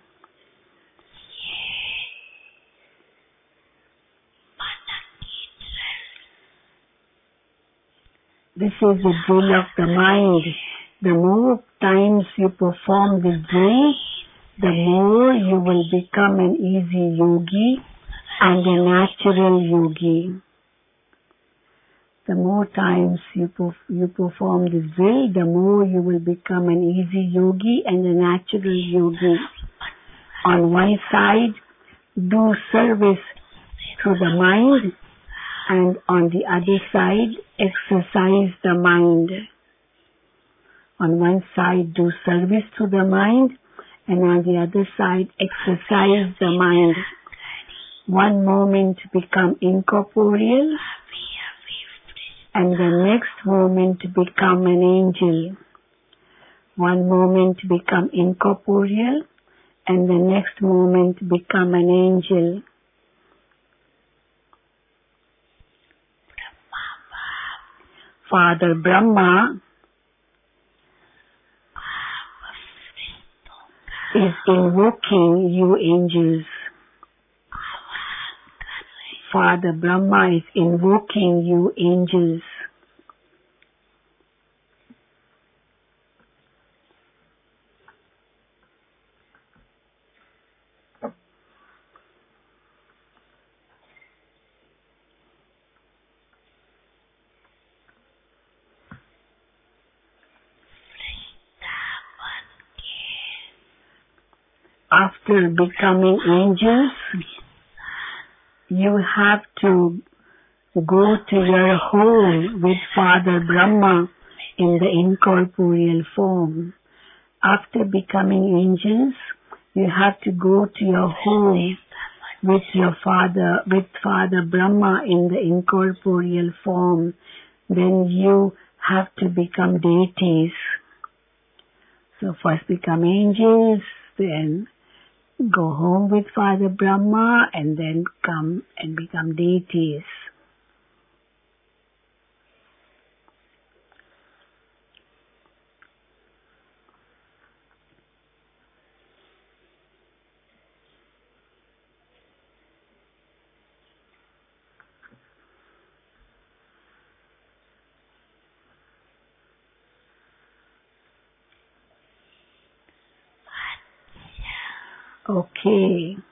This is the drill of the mind. The more times you perform this drill, the more you will become an easy yogi and a natural yogi. The more times you perform this drill, the more you will become an easy yogi and a natural yogi. On one side, do service through the mind, and on the other side, exercise the mind. On one side, do service to the mind, and on the other side, exercise the mind. One moment become incorporeal, and the next moment become an angel. One moment become incorporeal, and the next moment become an angel. Father Brahma is invoking you angels. Father Brahma is invoking you angels. After becoming angels, you have to go to your home with Father Brahma in the incorporeal form. After becoming angels, you have to go to your home with Father Brahma in the incorporeal form. Then you have to become deities. So first become angels, then go home with Father Brahma, and then come and become deities. Okay.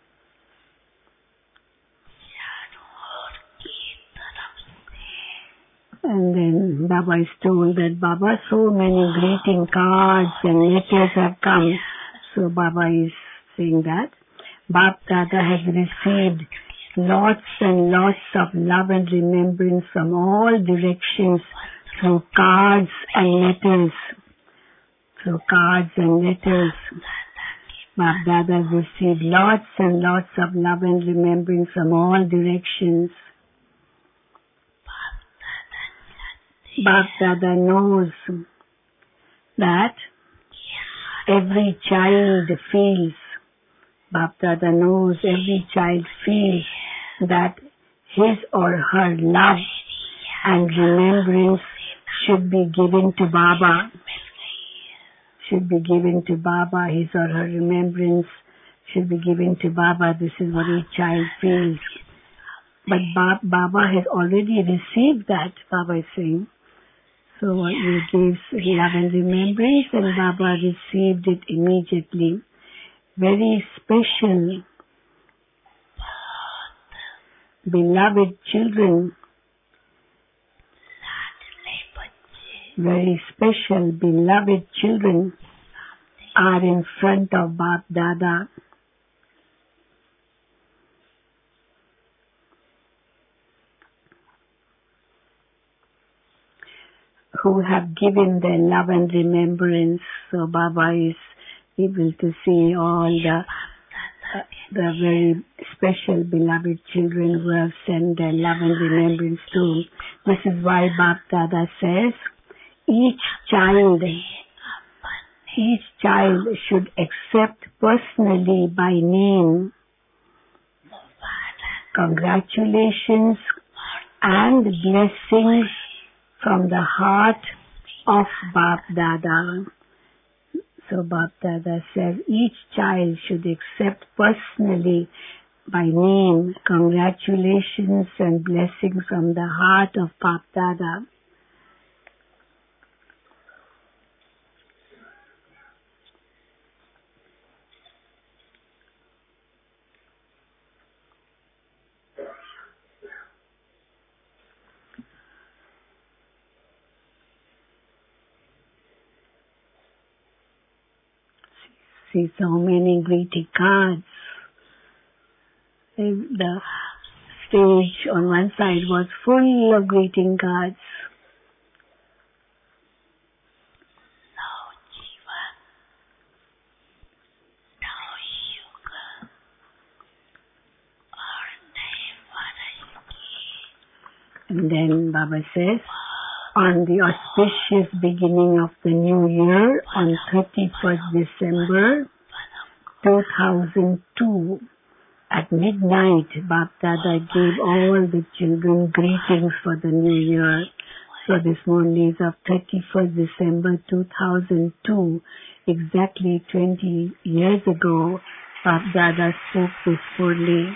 And then Baba is told that Baba, so many greeting cards and letters have come. So Baba is saying that Bap Dada has received lots and lots of love and remembrance from all directions through cards and letters. Through cards and letters. Bap Dada has received lots and lots of love and remembrance from all directions. Bap Dada knows that every child feels, Bap Dada knows every child feels that his or her love and remembrance should be given to Baba. Should be given to Baba, his or her remembrance should be given to Baba. This is what each child feels. But Baba has already received that, Baba is saying. So he gives love and remembrance, and Baba received it immediately. Very special, beloved children, very special, beloved children are in front of Bap Dada. Who have given their love and remembrance. So Baba is able to see all the very special beloved children who have sent their love and remembrance to. This is why Bap Dada says, each child should accept personally by name congratulations and blessings from the heart of Bap Dada. So Bap Dada says each child should accept personally by name congratulations and blessings from the heart of Bap Dada. See so many greeting cards. The stage on one side was full of greeting cards. And then Baba says, on the auspicious beginning of the new year, on 31st December 2002, at midnight, Bap Dada gave all the children greetings for the new year. So this morning is of 31st December 2002, exactly 20 years ago, Bap Dada spoke peacefully.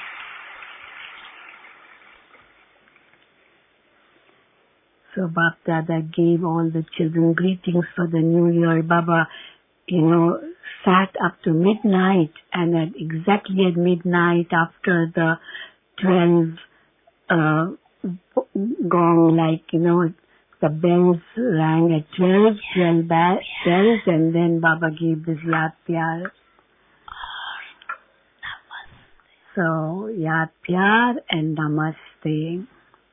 So Bap Dada gave all the children greetings for the new year. Baba, sat up to midnight, and exactly at midnight after the 12 gong, the bells rang at 12 bells, and then Baba gave this Yaad Pyar. So, Yaad Pyar and Namaste.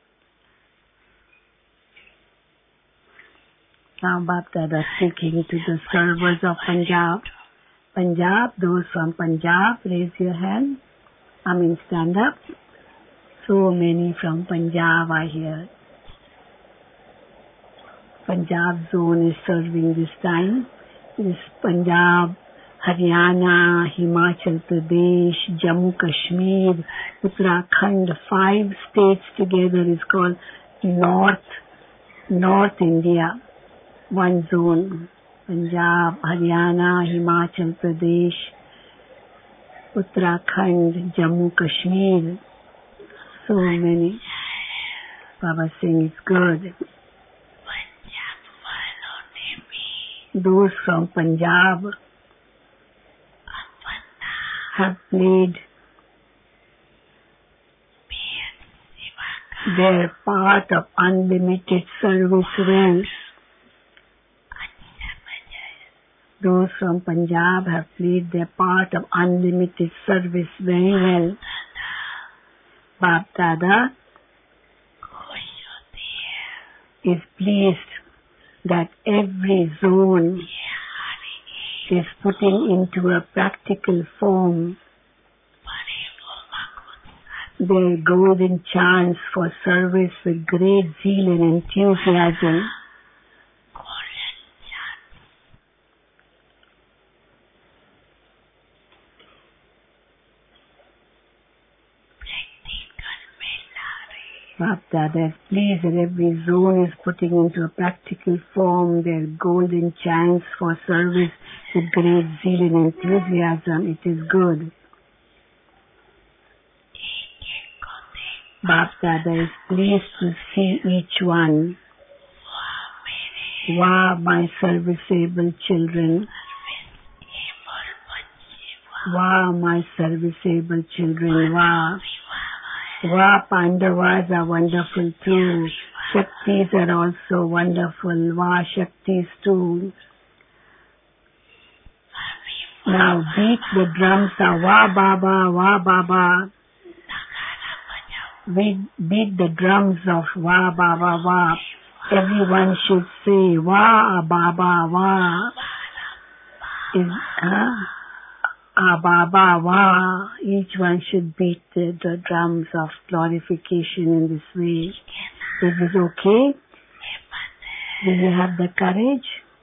Now Bap Dada speaking to the servers of Punjab. Punjab, those from Punjab, raise your hand. Stand up. So many from Punjab are here. Punjab zone is serving this time. This Punjab, Haryana, Himachal Pradesh, Jammu Kashmir, Uttarakhand, 5 states together is called North India. One zone. Punjab, Haryana, Himachal Pradesh, Uttarakhand, Jammu Kashmir. So many. Baba saying it's good. Those from Punjab have played their part of unlimited service well. Those from Punjab have played their part of unlimited service very well. Bap Dada is pleased that every zone is putting into a practical form their golden chance for service with great zeal and enthusiasm. Bap Dada is pleased that every zone is putting into a practical form their golden chance for service with great zeal and enthusiasm. It is good. Bap Dada is pleased to see each one. Wah, my serviceable children. Wah, my serviceable children. Wah. Wah, Pandavas are wonderful too. Shaktis are also wonderful. Wah, Shaktis too. Now beat the drums of Wah Baba, Wah Baba. Beat the drums of Wah Baba, Wah. Everyone should say Wah Baba, Wah. Baba, Wah. Each one should beat the drums of glorification in this way. Is this okay? Do you have the courage?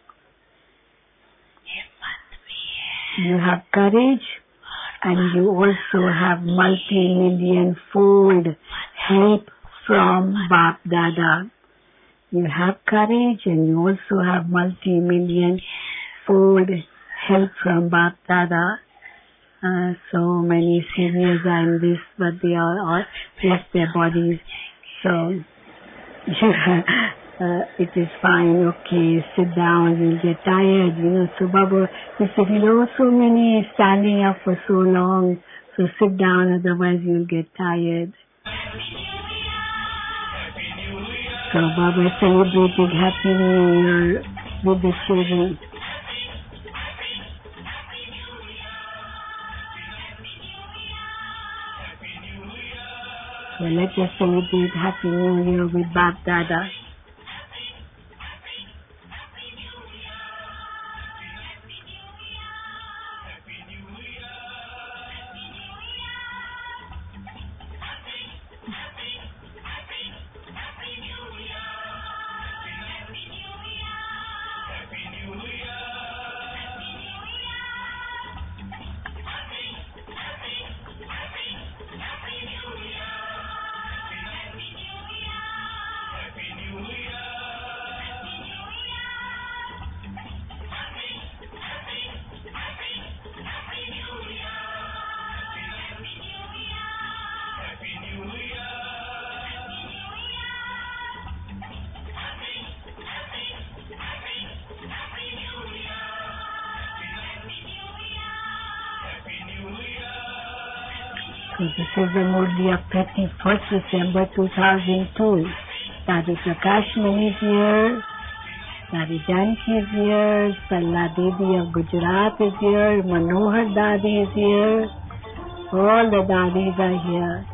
You have courage and you also have multi-million fold help from Bap Dada. You have courage and you also have multi-million fold help from Bap Dada. So many seniors are in this, but they all left their bodies. So it is fine. Okay, sit down. You'll get tired. So Baba, he said, so many standing up for so long. So sit down, otherwise you'll get tired. So Baba celebrated Happy New Year with the children. So let us celebrate Happy New Year with Bap Dada. So this is the Murli of 31st December 2002. Dadi Prakash Mani is here. Dadi Janki is here. Salla Devi of Gujarat is here. Manohar Dadi is here. All the Dadis are here.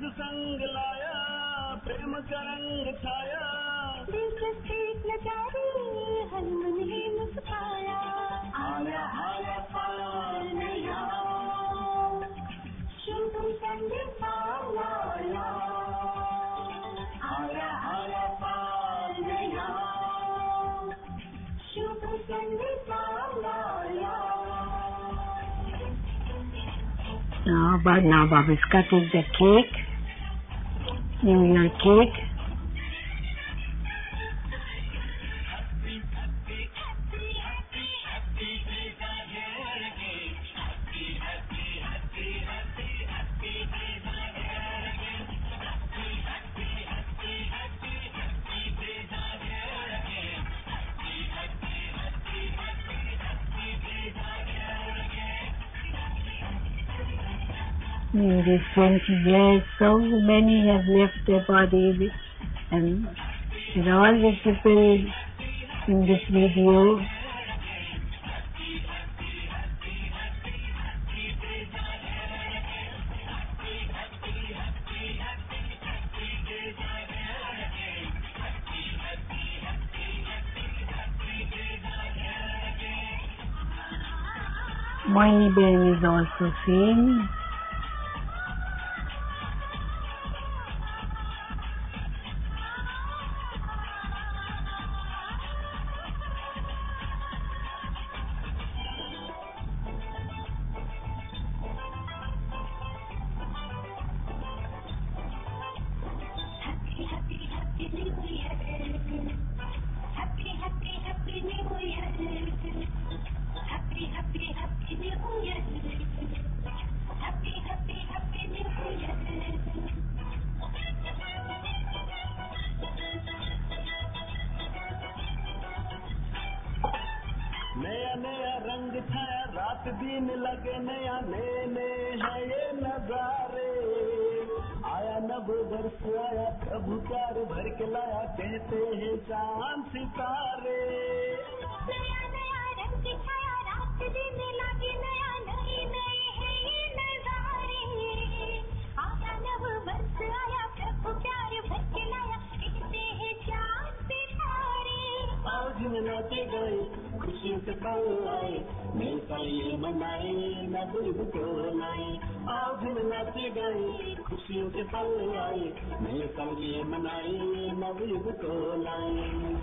तुझ संग लाया प्रेम का रंग छाया दिलचस्प नजारे हर मन ही मुस्काया आया आया पार नया शुभ संदेश लाया आया आया पार नया शुभ संदेश लाया. Now Bob is cutting the cake, New Year cake. In these 20 years, so many have left their body, and all the people in this video, Moini Ben is also seen. नया नया रंग छाया रात दिन लगे नया नए है ये नजारे आया नव वर्ष आया प्रभु प्यार भर के लाया कहते हैं चांद सितारे नया नया रंग छाया रात दिन लगे नया नए है ये नजारे आया नव वर्ष आया प्रभु प्यार भर के लाया कहते हैं चांद सितारे आज मनाते गए खुशियों से पल आए मेरे साल ये मनाए न दुर्ग को लाए आज मनाते गए खुशियों के पल आए मेरे साल ये मनाए न दुर्ग को लाए.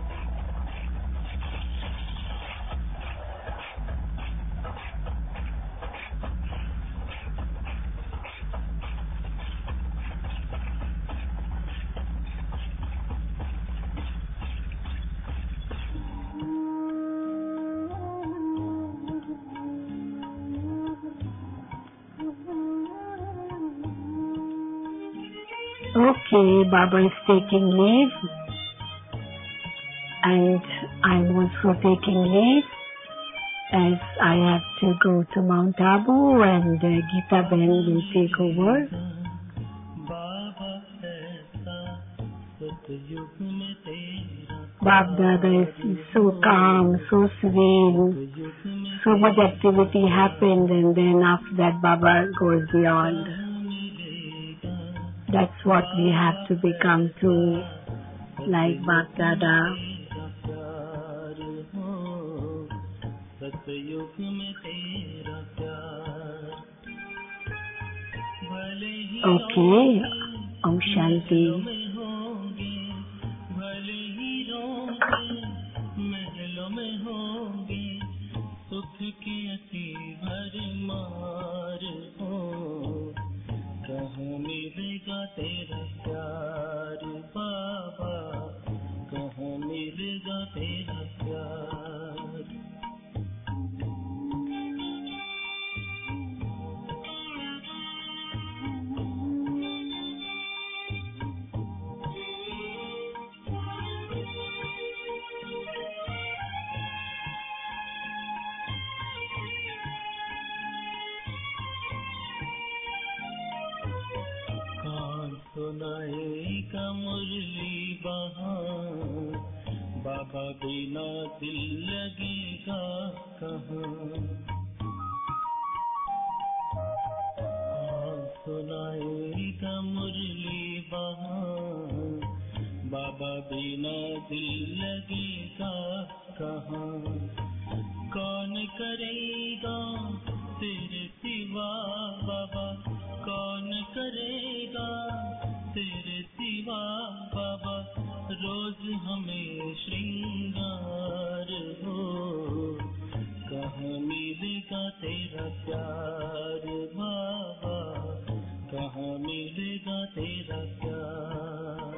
Okay, Baba is taking leave, and I'm also taking leave as I have to go to Mount Abu, and Geeta Ben will take over. Bab Dada is so calm, so serene, so much activity happened, and then after that Baba goes beyond. That's what we have to become to, like Bab Dada. Okay, Om Shanti. कहाँ मिलेगा तेरा प्यार बाबा कहाँ मिलेगा तेरा प्यार. सुनाएगा मुरली बहार बाबा बिना दिल लगेगा कहाँ. सुनाएगा मुरली बाबा बिना दिल लगेगा कहाँ, कौन करेगा तेरे सिवा बाबा, कौन करेगा तेरे सिवा बाबा, रोज हमें श्रृंगार हो, कहाँ मिलेगा तेरा प्यार बाबा, कहाँ मिलेगा तेरा प्यार।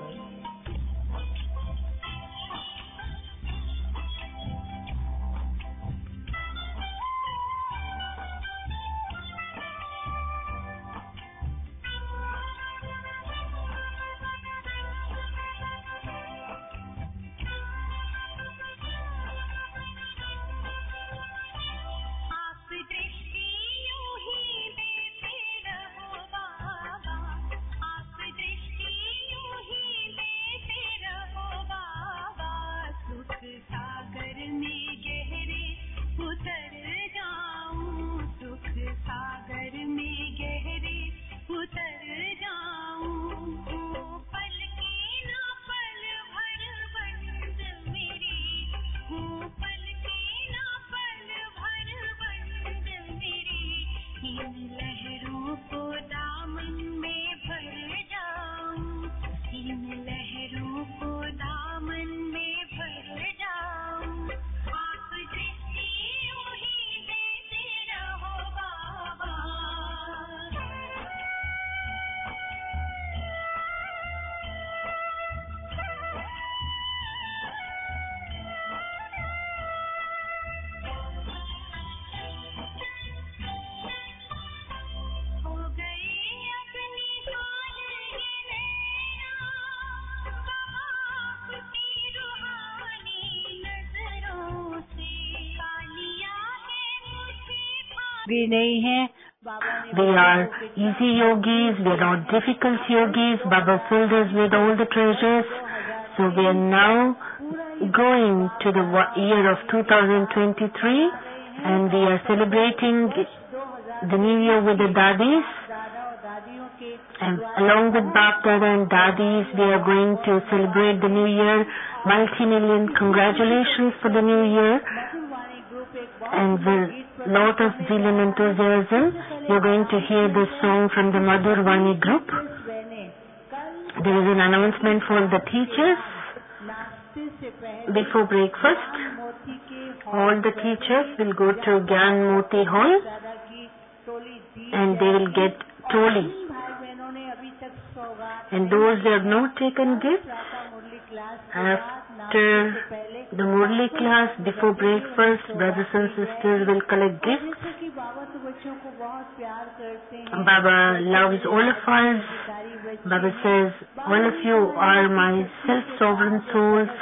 भी नहीं है। We are easy yogis, we are not difficult yogis. Baba filled us with all the treasures. So we are now going to the year of 2023 and we are celebrating the new year with the Dadis. And along with Bap Dada and Dadis, we are going to celebrate the new year. Multi-million congratulations for the new year. And with lot of zeal and enthusiasm, you're going to hear this song from the Madhur Vani group. There is an announcement for the teachers before breakfast. All the teachers will go to Gyan Moti Hall and they will get Toli. And those who have not taken gifts, after the Murli class, before breakfast, brothers and sisters will collect gifts. Baba loves all of us. Baba says, all of you are my self-sovereign souls.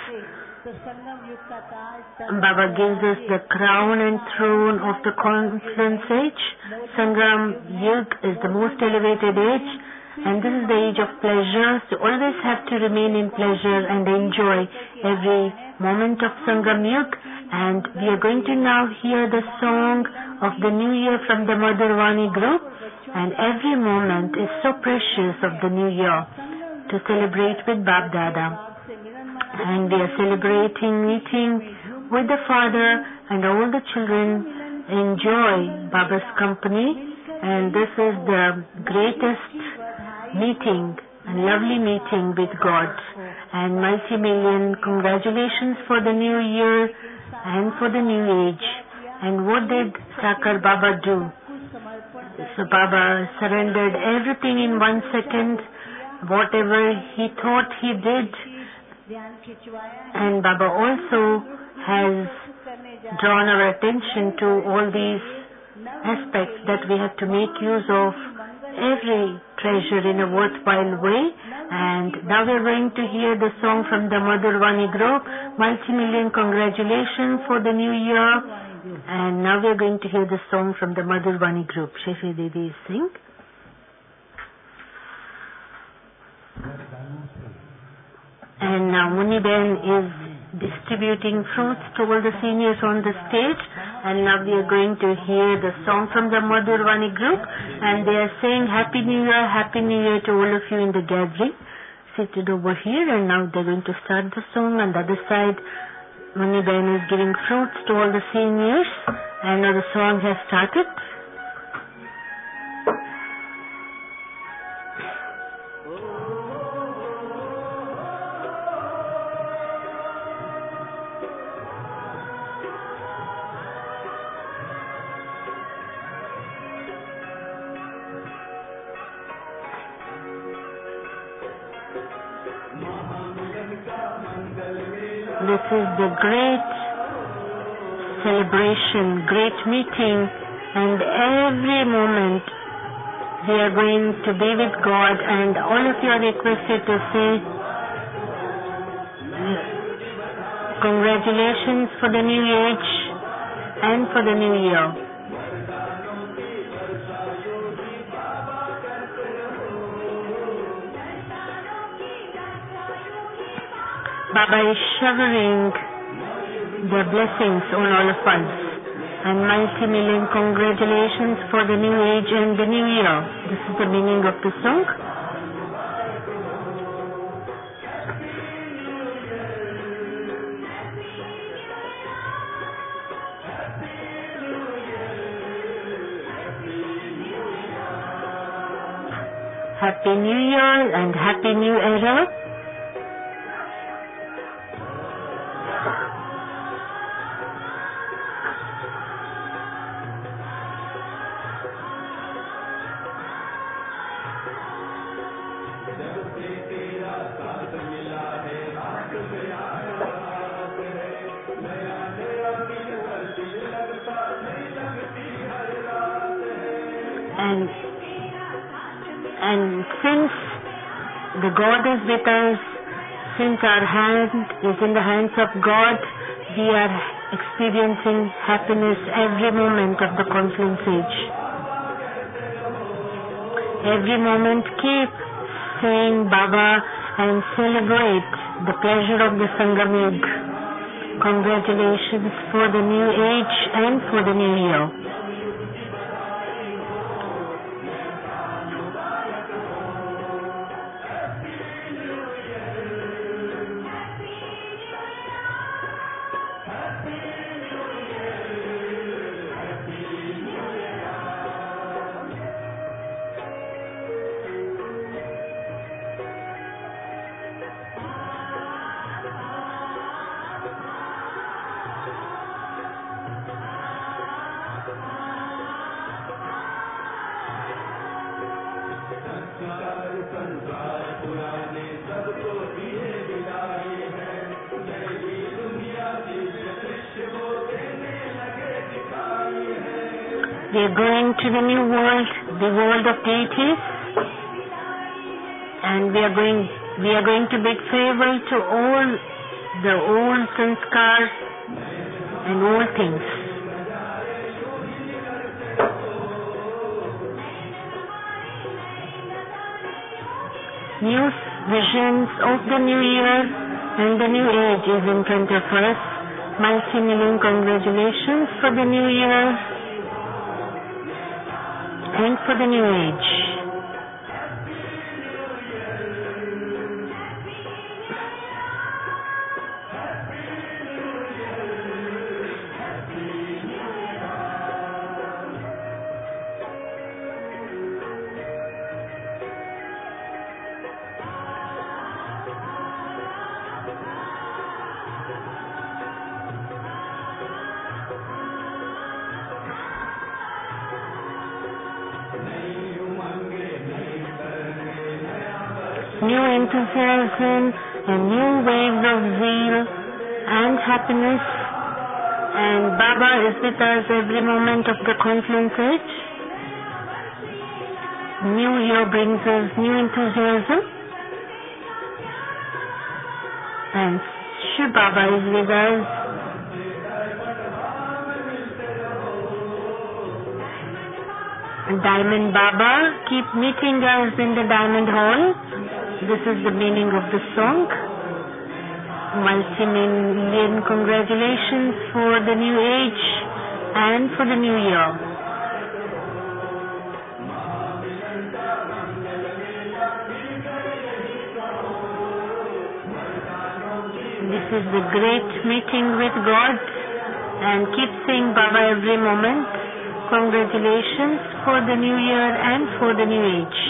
Baba gives us the crown and throne of the confluence age. Sangram Yug is the most elevated age. And this is the age of pleasure, so always have to remain in pleasure and enjoy every moment of Sangam Yug. And we are going to now hear the song of the new year from the Madhur Vani group. And every moment is so precious of the new year to celebrate with Bap Dada. And we are celebrating meeting with the Father and all the children enjoy Baba's company. And this is the greatest meeting, a lovely meeting with God, and multi-million congratulations for the new year and for the new age. And what did Sakar Baba do? So Baba surrendered everything in 1 second, whatever he thought he did. And Baba also has drawn our attention to all these aspects that we have to make use of every treasure in a worthwhile way. And now we are going to hear the song from the Madhur Vani group, multi-million congratulations for the new year. And now we are going to hear the song from the Madhur Vani group. Shefi Devi sing. And now Muni Ben is distributing fruits to all the seniors on the stage. And now we are going to hear the song from the Madhur Vani group. And they are saying Happy New Year to all of you in the gathering. seated over here, and now they're going to start the song. On the other side, Mani Ben is giving fruits to all the seniors, and now the song has started. This is the great celebration, great meeting, and every moment we are going to be with God, and all of you are requested to say congratulations for the new age and for the new year. Baba is showering the blessings on all of us, and multi-million congratulations for the new age and the new year. This is the meaning of the song. Happy New Year and Happy New Era. And since the God is with us, since our hand is in the hands of God, we are experiencing happiness every moment of the confluence age. Every moment keep saying Baba and celebrate the pleasure of the Sangam Yug. Congratulations for the new age and for the new year. We are going to the new world, the world of deities, and we are going to bid farewell to all the old sanskars and old things. New visions of the new year and the new age is in front of us. Multi-million congratulations for the new year and for the new age. New enthusiasm and new waves of zeal and happiness, and Baba is with us every moment of the confluence age. New year brings us new enthusiasm, and Shiv Baba is with us. Diamond Baba, keep meeting us in the Diamond Hall. This is the meaning of the song. Multi-million congratulations for the new age and for the new year. This is the great meeting with God, and keep saying Baba every moment. Congratulations for the new year and for the new age.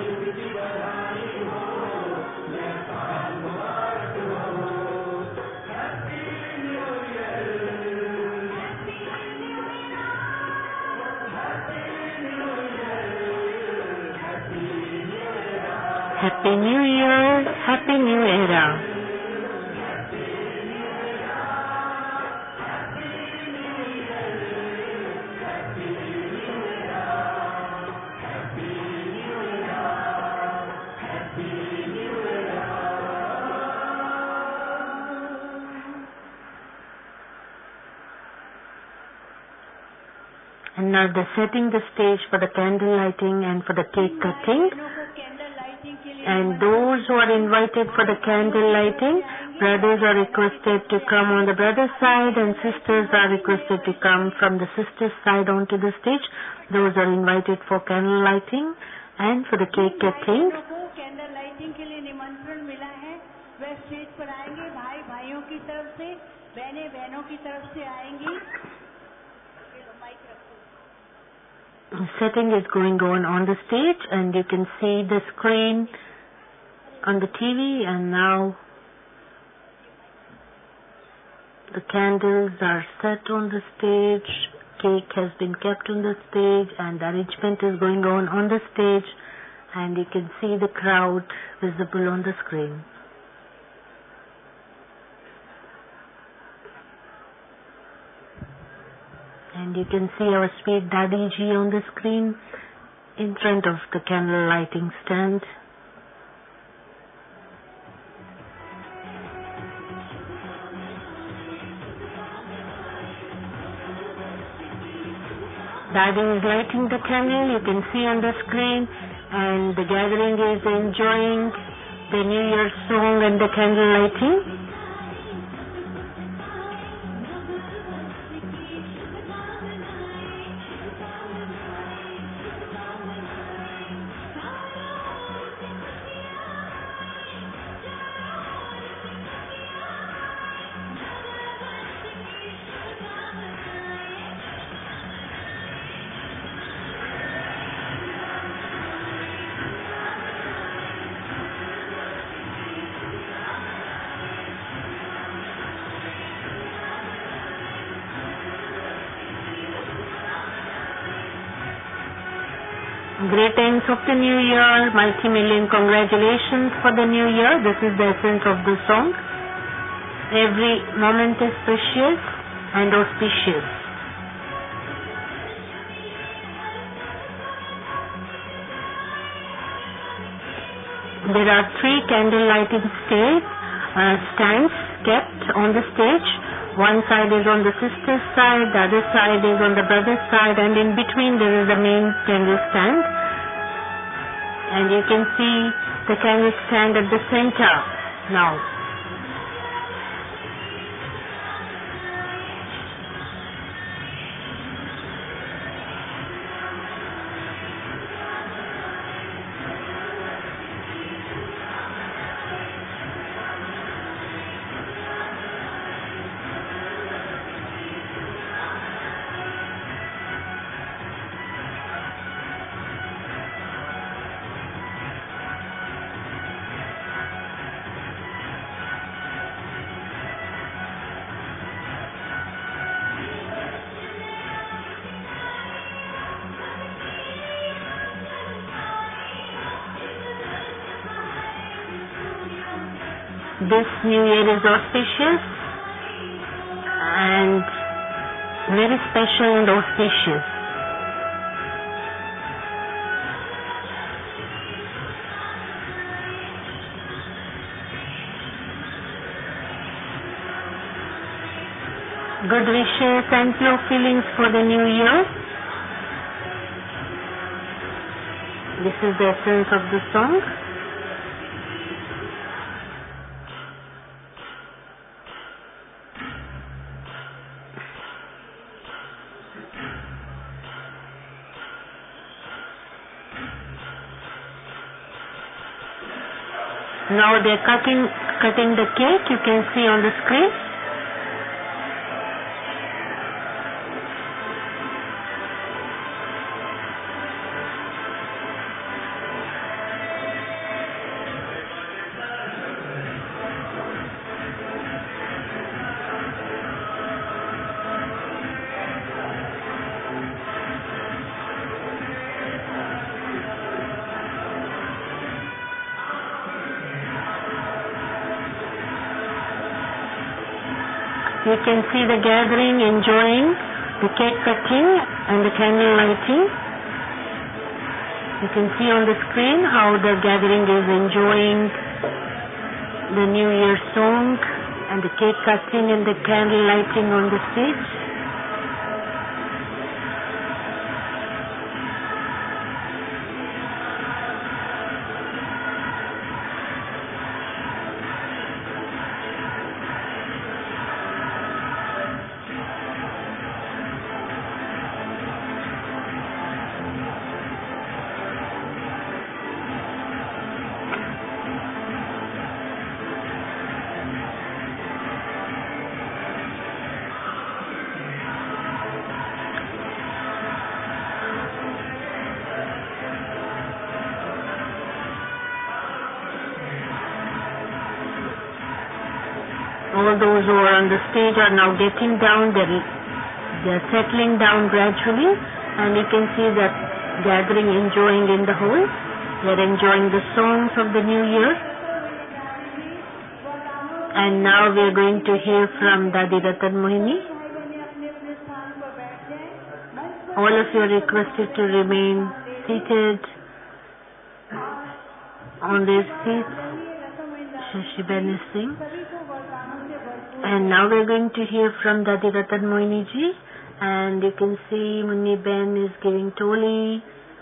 Happy New Year, Happy New Era. And now they're setting the stage for the candle lighting and for the cake cutting. And those who are invited for the candle lighting, brothers are requested to come on the brother side and sisters are requested to come from the sister's side onto the stage. Those are invited for candle lighting and for the cake cutting. Candle lighting के लिए निमंत्रण मिला है, वह stage पर आएंगे, भाई भाइयों की तरफ से, बहनें बहनों की तरफ से आएंगी. Setting is going on the stage, and you can see the screen on the TV, and now the candles are set on the stage, cake has been kept on the stage, and the arrangement is going on the stage, and you can see the crowd visible on the screen. And you can see our sweet Daddy Ji on the screen in front of the candle lighting stand. Daddy is lighting the candle, you can see on the screen, and the gathering is enjoying the New Year song and the candle lighting. Greetings of the New Year, multi-million congratulations for the New Year. This is the essence of the song. Every moment is precious and auspicious. There are 3 candle lighting stands kept on the stage. One side is on the sister's side, the other side is on the brother's side, and in between there is a main candle stand. And you can see the candle stand at the center now. This New Year is auspicious and very special and auspicious. Good wishes and pure feelings for the New Year. This is the essence of the song. Now they're cutting cutting the cake, you can see on the screen. You can see the gathering, enjoying the cake cutting and the candle lighting. You can see on the screen how the gathering is enjoying the New Year song and the cake cutting and the candle lighting on the stage. All those who are on the stage are now getting down, they're settling down gradually, and you can see that gathering enjoying in the hall. They're enjoying the songs of the New Year. And now we're going to hear from Dadi Ratan Mohini. All of you are requested to remain seated on their seats. Shashiben is singing. And now we're going to hear from Dadi Ratan Mohini ji, and you can see Munni Ben is giving Toli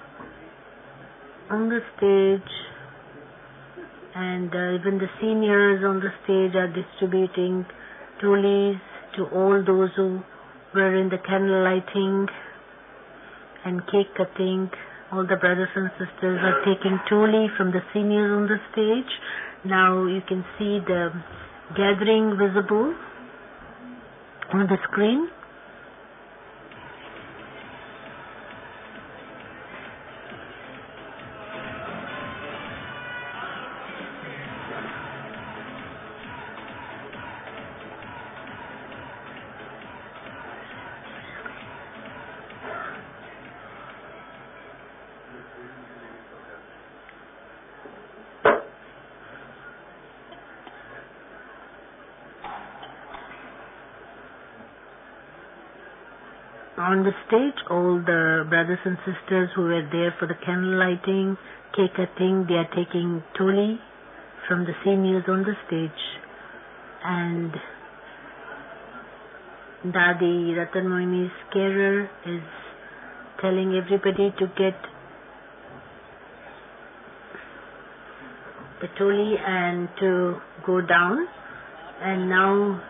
on the stage, and even the seniors on the stage are distributing Tolis to all those who were in the candle lighting and cake cutting. All the brothers and sisters are taking Toli from the seniors on the stage. Now you can see the gathering visible on the screen. On the stage, all the brothers and sisters who were there for the candle lighting, cake cutting, they are taking Toli from the seniors on the stage. And Dadi Ratan Mohini's carer is telling everybody to get the Toli and to go down. And now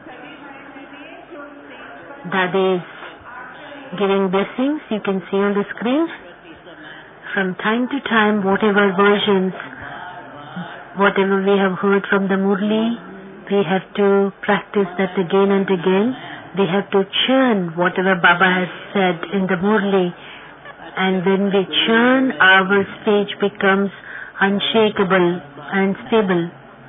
Dadi is giving blessings. You can see on the screen. From time to time, whatever versions, whatever we have heard from the Murli, we have to practice that again and again. We have to churn whatever Baba has said in the Murli, and when we churn, our stage becomes unshakable and stable.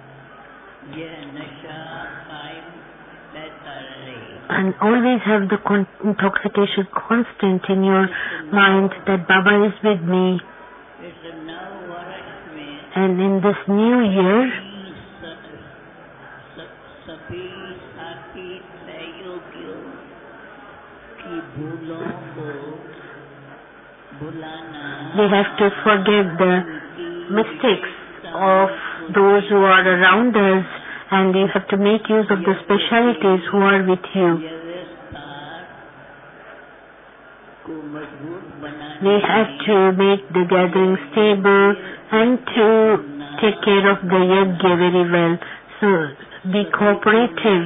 And always have the intoxication constant in your mind that Baba is with me. And in this new year, we have to forget the mistakes of those who are around us, and you have to make use of the specialities who are with you. We have to make the gathering stable and to take care of the yajna very well. So be cooperative.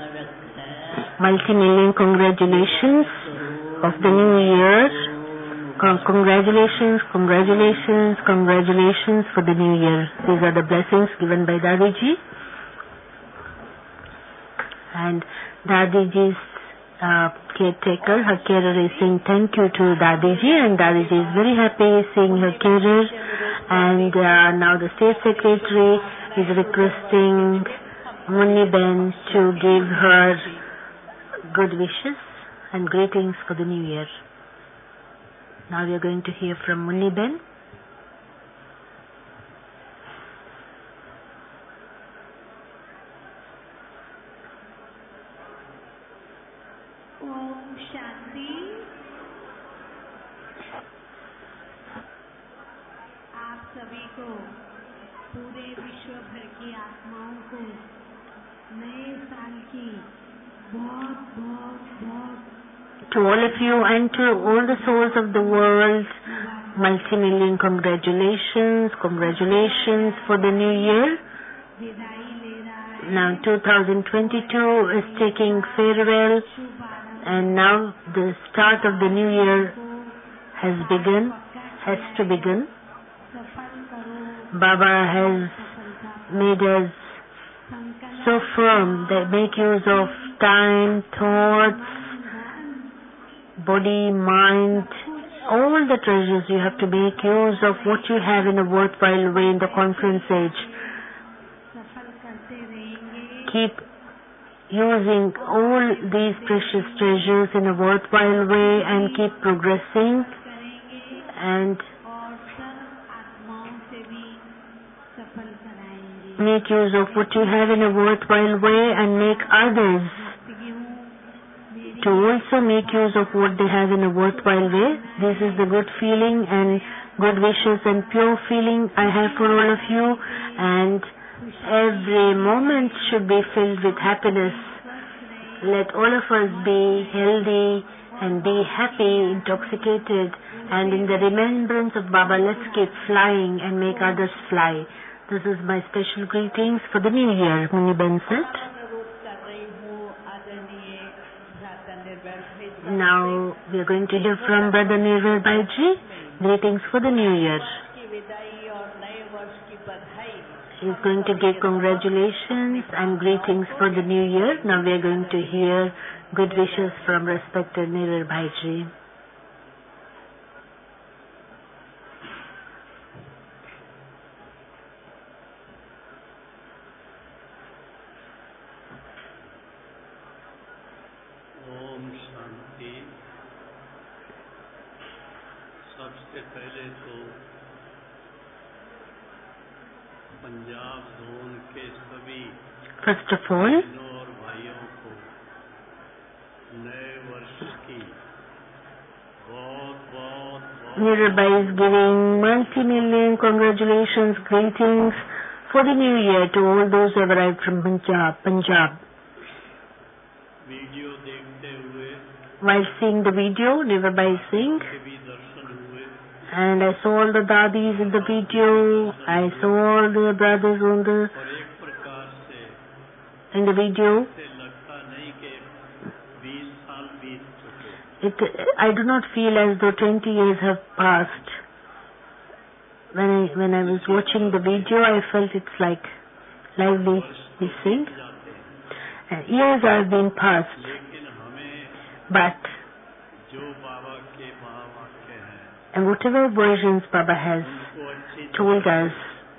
Multi-million congratulations of the new year Congratulations, congratulations, congratulations for the new year. These are the blessings given by Dadiji. And Dadiji's caretaker, her carer is saying thank you to Dadiji, and Dadiji is very happy seeing her carer. And now the State Secretary is requesting Munni-Ben to give her good wishes and greetings for the new year. Now we are going to hear from Munni-Ben. Om Shanti. आप सभी को, पूरे विश्व भर की आत्माओं को नए साल की बहुत बहुत बहुत To all of you and to all the souls of the world, multi-million congratulations, congratulations for the new year. विदाई ले रहा है। Now 2022 is taking farewell, and now the start of the new year has begun, has to begin. सफल करो Baba has made us so firm that make use of time, thoughts, body, mind, all the treasures. You have to make use of what you have in a worthwhile way in the conference age. सफल करते रहेंगे। Keep using all these precious treasures in a worthwhile way and keep progressing, करेंगे and और सर्व आत्माओं से भी सफल कराएंगे। make use of what you have in a worthwhile way and make others to also make use of what they have in a worthwhile way. This is the good feeling and good wishes and pure feeling I have for all of you, and every moment should be filled with happiness. Let all of us be healthy and be happy, intoxicated, and in the remembrance of Baba, let's keep flying and make others fly. This is my special greetings for the new year, Munni-Ben said. Now we are going to hear from Brother Nirval Bhaiji. Greetings for the new year. He is going to give congratulations and greetings for the new year. Now we are going to hear good wishes from respected Nirval Bhaiji. Om Shanti. सबसे पहले तो Punjab zone के सभी First of all, बहनों और भाइयों को नए वर्ष की बहुत बहुत Nirval Bhai is giving multi-million congratulations, greetings for the new year to all those who have arrived from Punjab. Video देखते हुए While seeing the video, Nirval Bhai is saying, के भी दर्शन हुए and I saw all the dadis in the video, I saw all the brothers on the और एक प्रकार से in the video. से लगता नहीं कि 20 साल बीत चुके। I do not feel as though 20 years have passed. When I was watching the video, I felt it's like lively this thing. Years have been passed, लेकिन हमें but जो बाबा के महावाक्य हैं and whatever versions Baba has उनको अच्छी told us,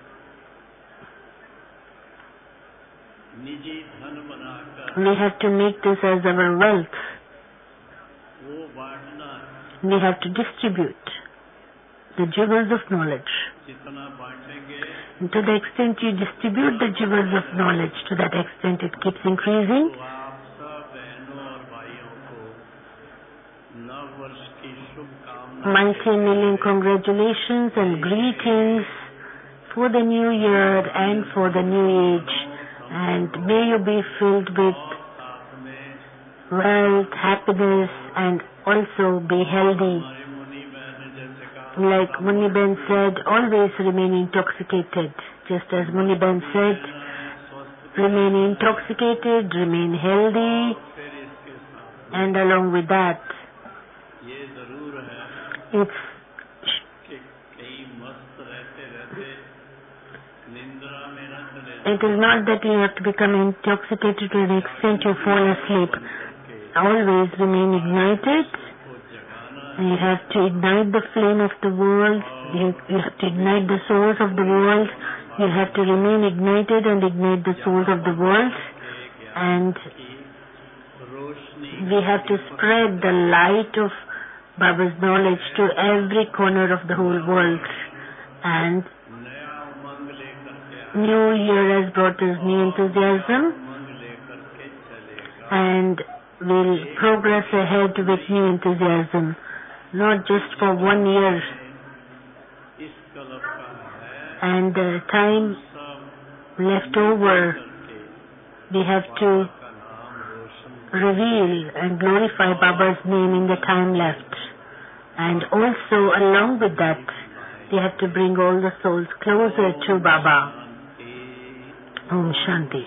निजी धन बनाकर we have to make this as our wealth. वो बांटना We have to distribute the jewels of knowledge. जितना बांटेंगे And to the extent you distribute the jewels of knowledge, to that extent it keeps increasing. तो आप सब बहनों और भाइयों को नव वर्ष की शुभकामनाएं Multi-million congratulations and greetings for the new year and for the new age. And may you be filled with साथ में wealth, happiness, and also be healthy. हमारी मुनि बहन ने जैसे कहा Like Munni-Ben said, always remain intoxicated. Just as Munni-Ben said, स्वस्थ remain intoxicated, remain healthy, फिर इसके साथ and along with that, ये जरूर है it's It is not that you have to become intoxicated to the extent you fall asleep. Always remain ignited. You have to ignite the flame of the world. You have to ignite the souls of the world. You have to remain ignited and ignite the souls of the world. And we have to spread the light of Baba's knowledge to every corner of the whole world. And New Year has brought us new enthusiasm, and we'll progress ahead with new enthusiasm, not just for 1 year. And the time left over, we have to reveal and glorify Baba's name in the time left. And also along with that, we have to bring all the souls closer to Baba. Om Shanti.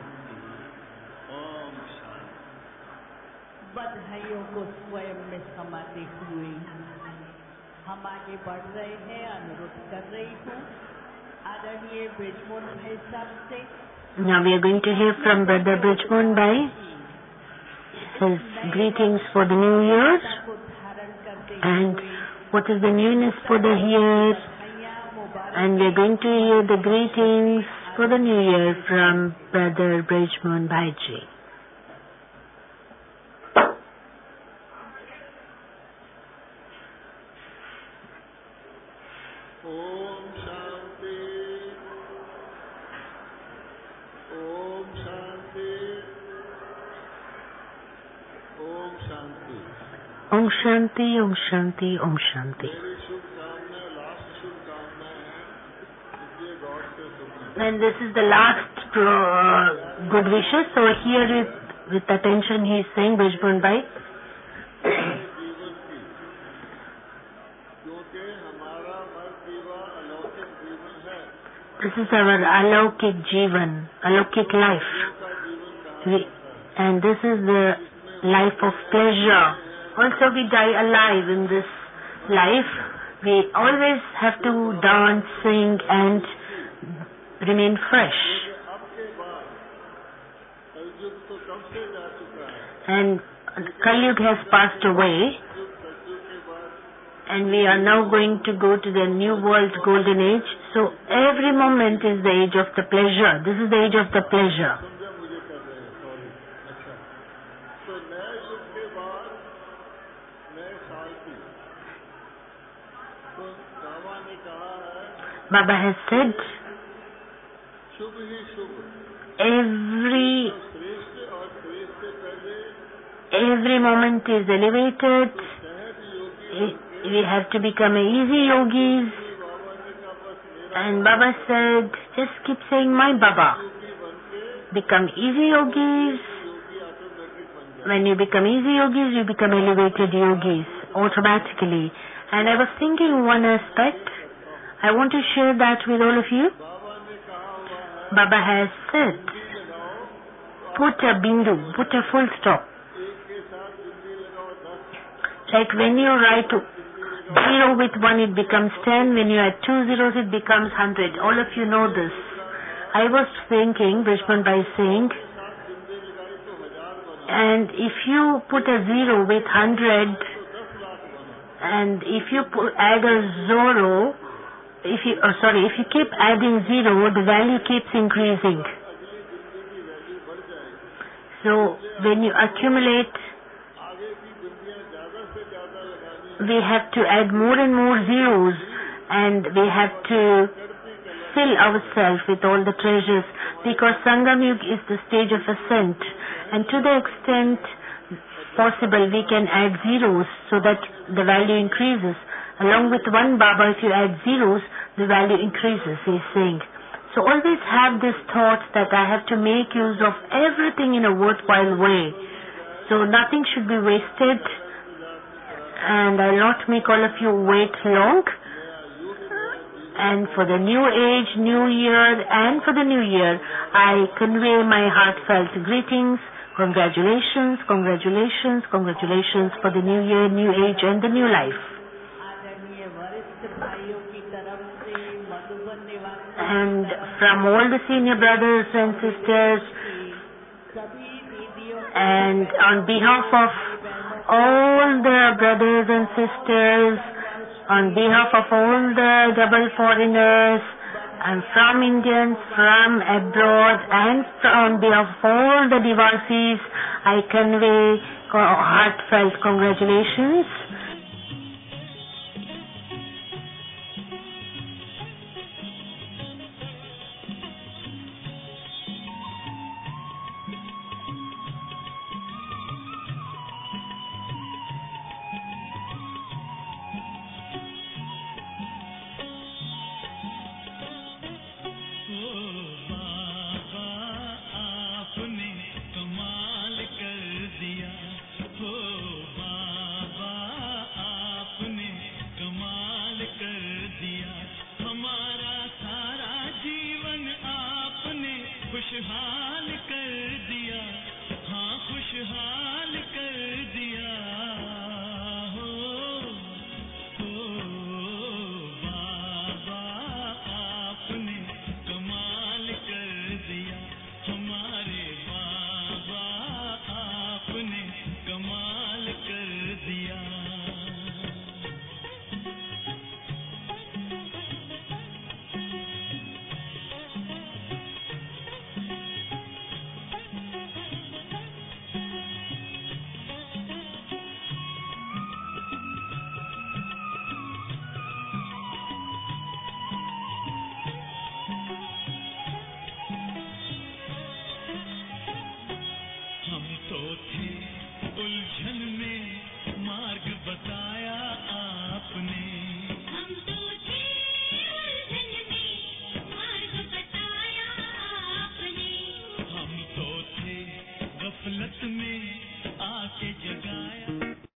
बधाइयों को स्वयं में समाते हुए हम आगे बढ़ रहे हैं। अनुरोध कर रही हूँ आदरणीय ब्रिजमोहन भाई साहब से। Now we are going to hear from Brother Brijmohan Bhai, his greetings for the New Year and what is the newness for the year, and we are going to hear the greetings for the New Year from Brother Brijmohan Bhai Ji. Om Shanti, Om Shanti, Om Shanti. And this is the last good wishes. So here with attention he is saying, Brijmohan Bhai. This is our Alaukik Jeevan, Alaukik life. And this is the life of pleasure. Also we die alive in this life. We always have to dance, sing and remain fresh. And Kali Yuga has passed away. And we are now going to go to the new world golden age. So every moment is the age of the pleasure. This is the age of the pleasure. Baba has said, every moment is elevated. We have to become easy yogis. And Baba said, just keep saying, my Baba. Become easy yogis. When you become easy yogis, you become elevated yogis automatically. And I was thinking one aspect. I want to share that with all of you. Baba has said, put a bindu, put a full stop. Like when you write 0 with 1, it becomes 10. When you add 2 zeros, it becomes 100. All of you know this. I was thinking, Brijmohan Bhai saying, and if you put a 0 with 100, and if you add a 0, if you keep adding 0, the value keeps increasing. So when you accumulate, we have to add more and more zeros, and we have to fill ourselves with all the treasures, because Sangam Yuga is the stage of ascent, and to the extent possible we can add zeros so that the value increases. Along with one Baba, if you add zeros, the value increases, he is saying. So always have this thought that I have to make use of everything in a worthwhile way. So nothing should be wasted, and I will not make all of you wait long. And for the new age, new year, and for the new year, I convey my heartfelt greetings. Congratulations, congratulations, congratulations for the new year, new age, and the new life. आदरणीय वरिष्ठ भाई भाइयों की तरफ से मधुबन निवासी and from all the senior brothers and sisters, सभी दीदियों and on behalf of all the brothers and sisters, on behalf of all the double foreigners, and from Indians, from abroad, and on behalf of all the Divasis, I convey heartfelt congratulations.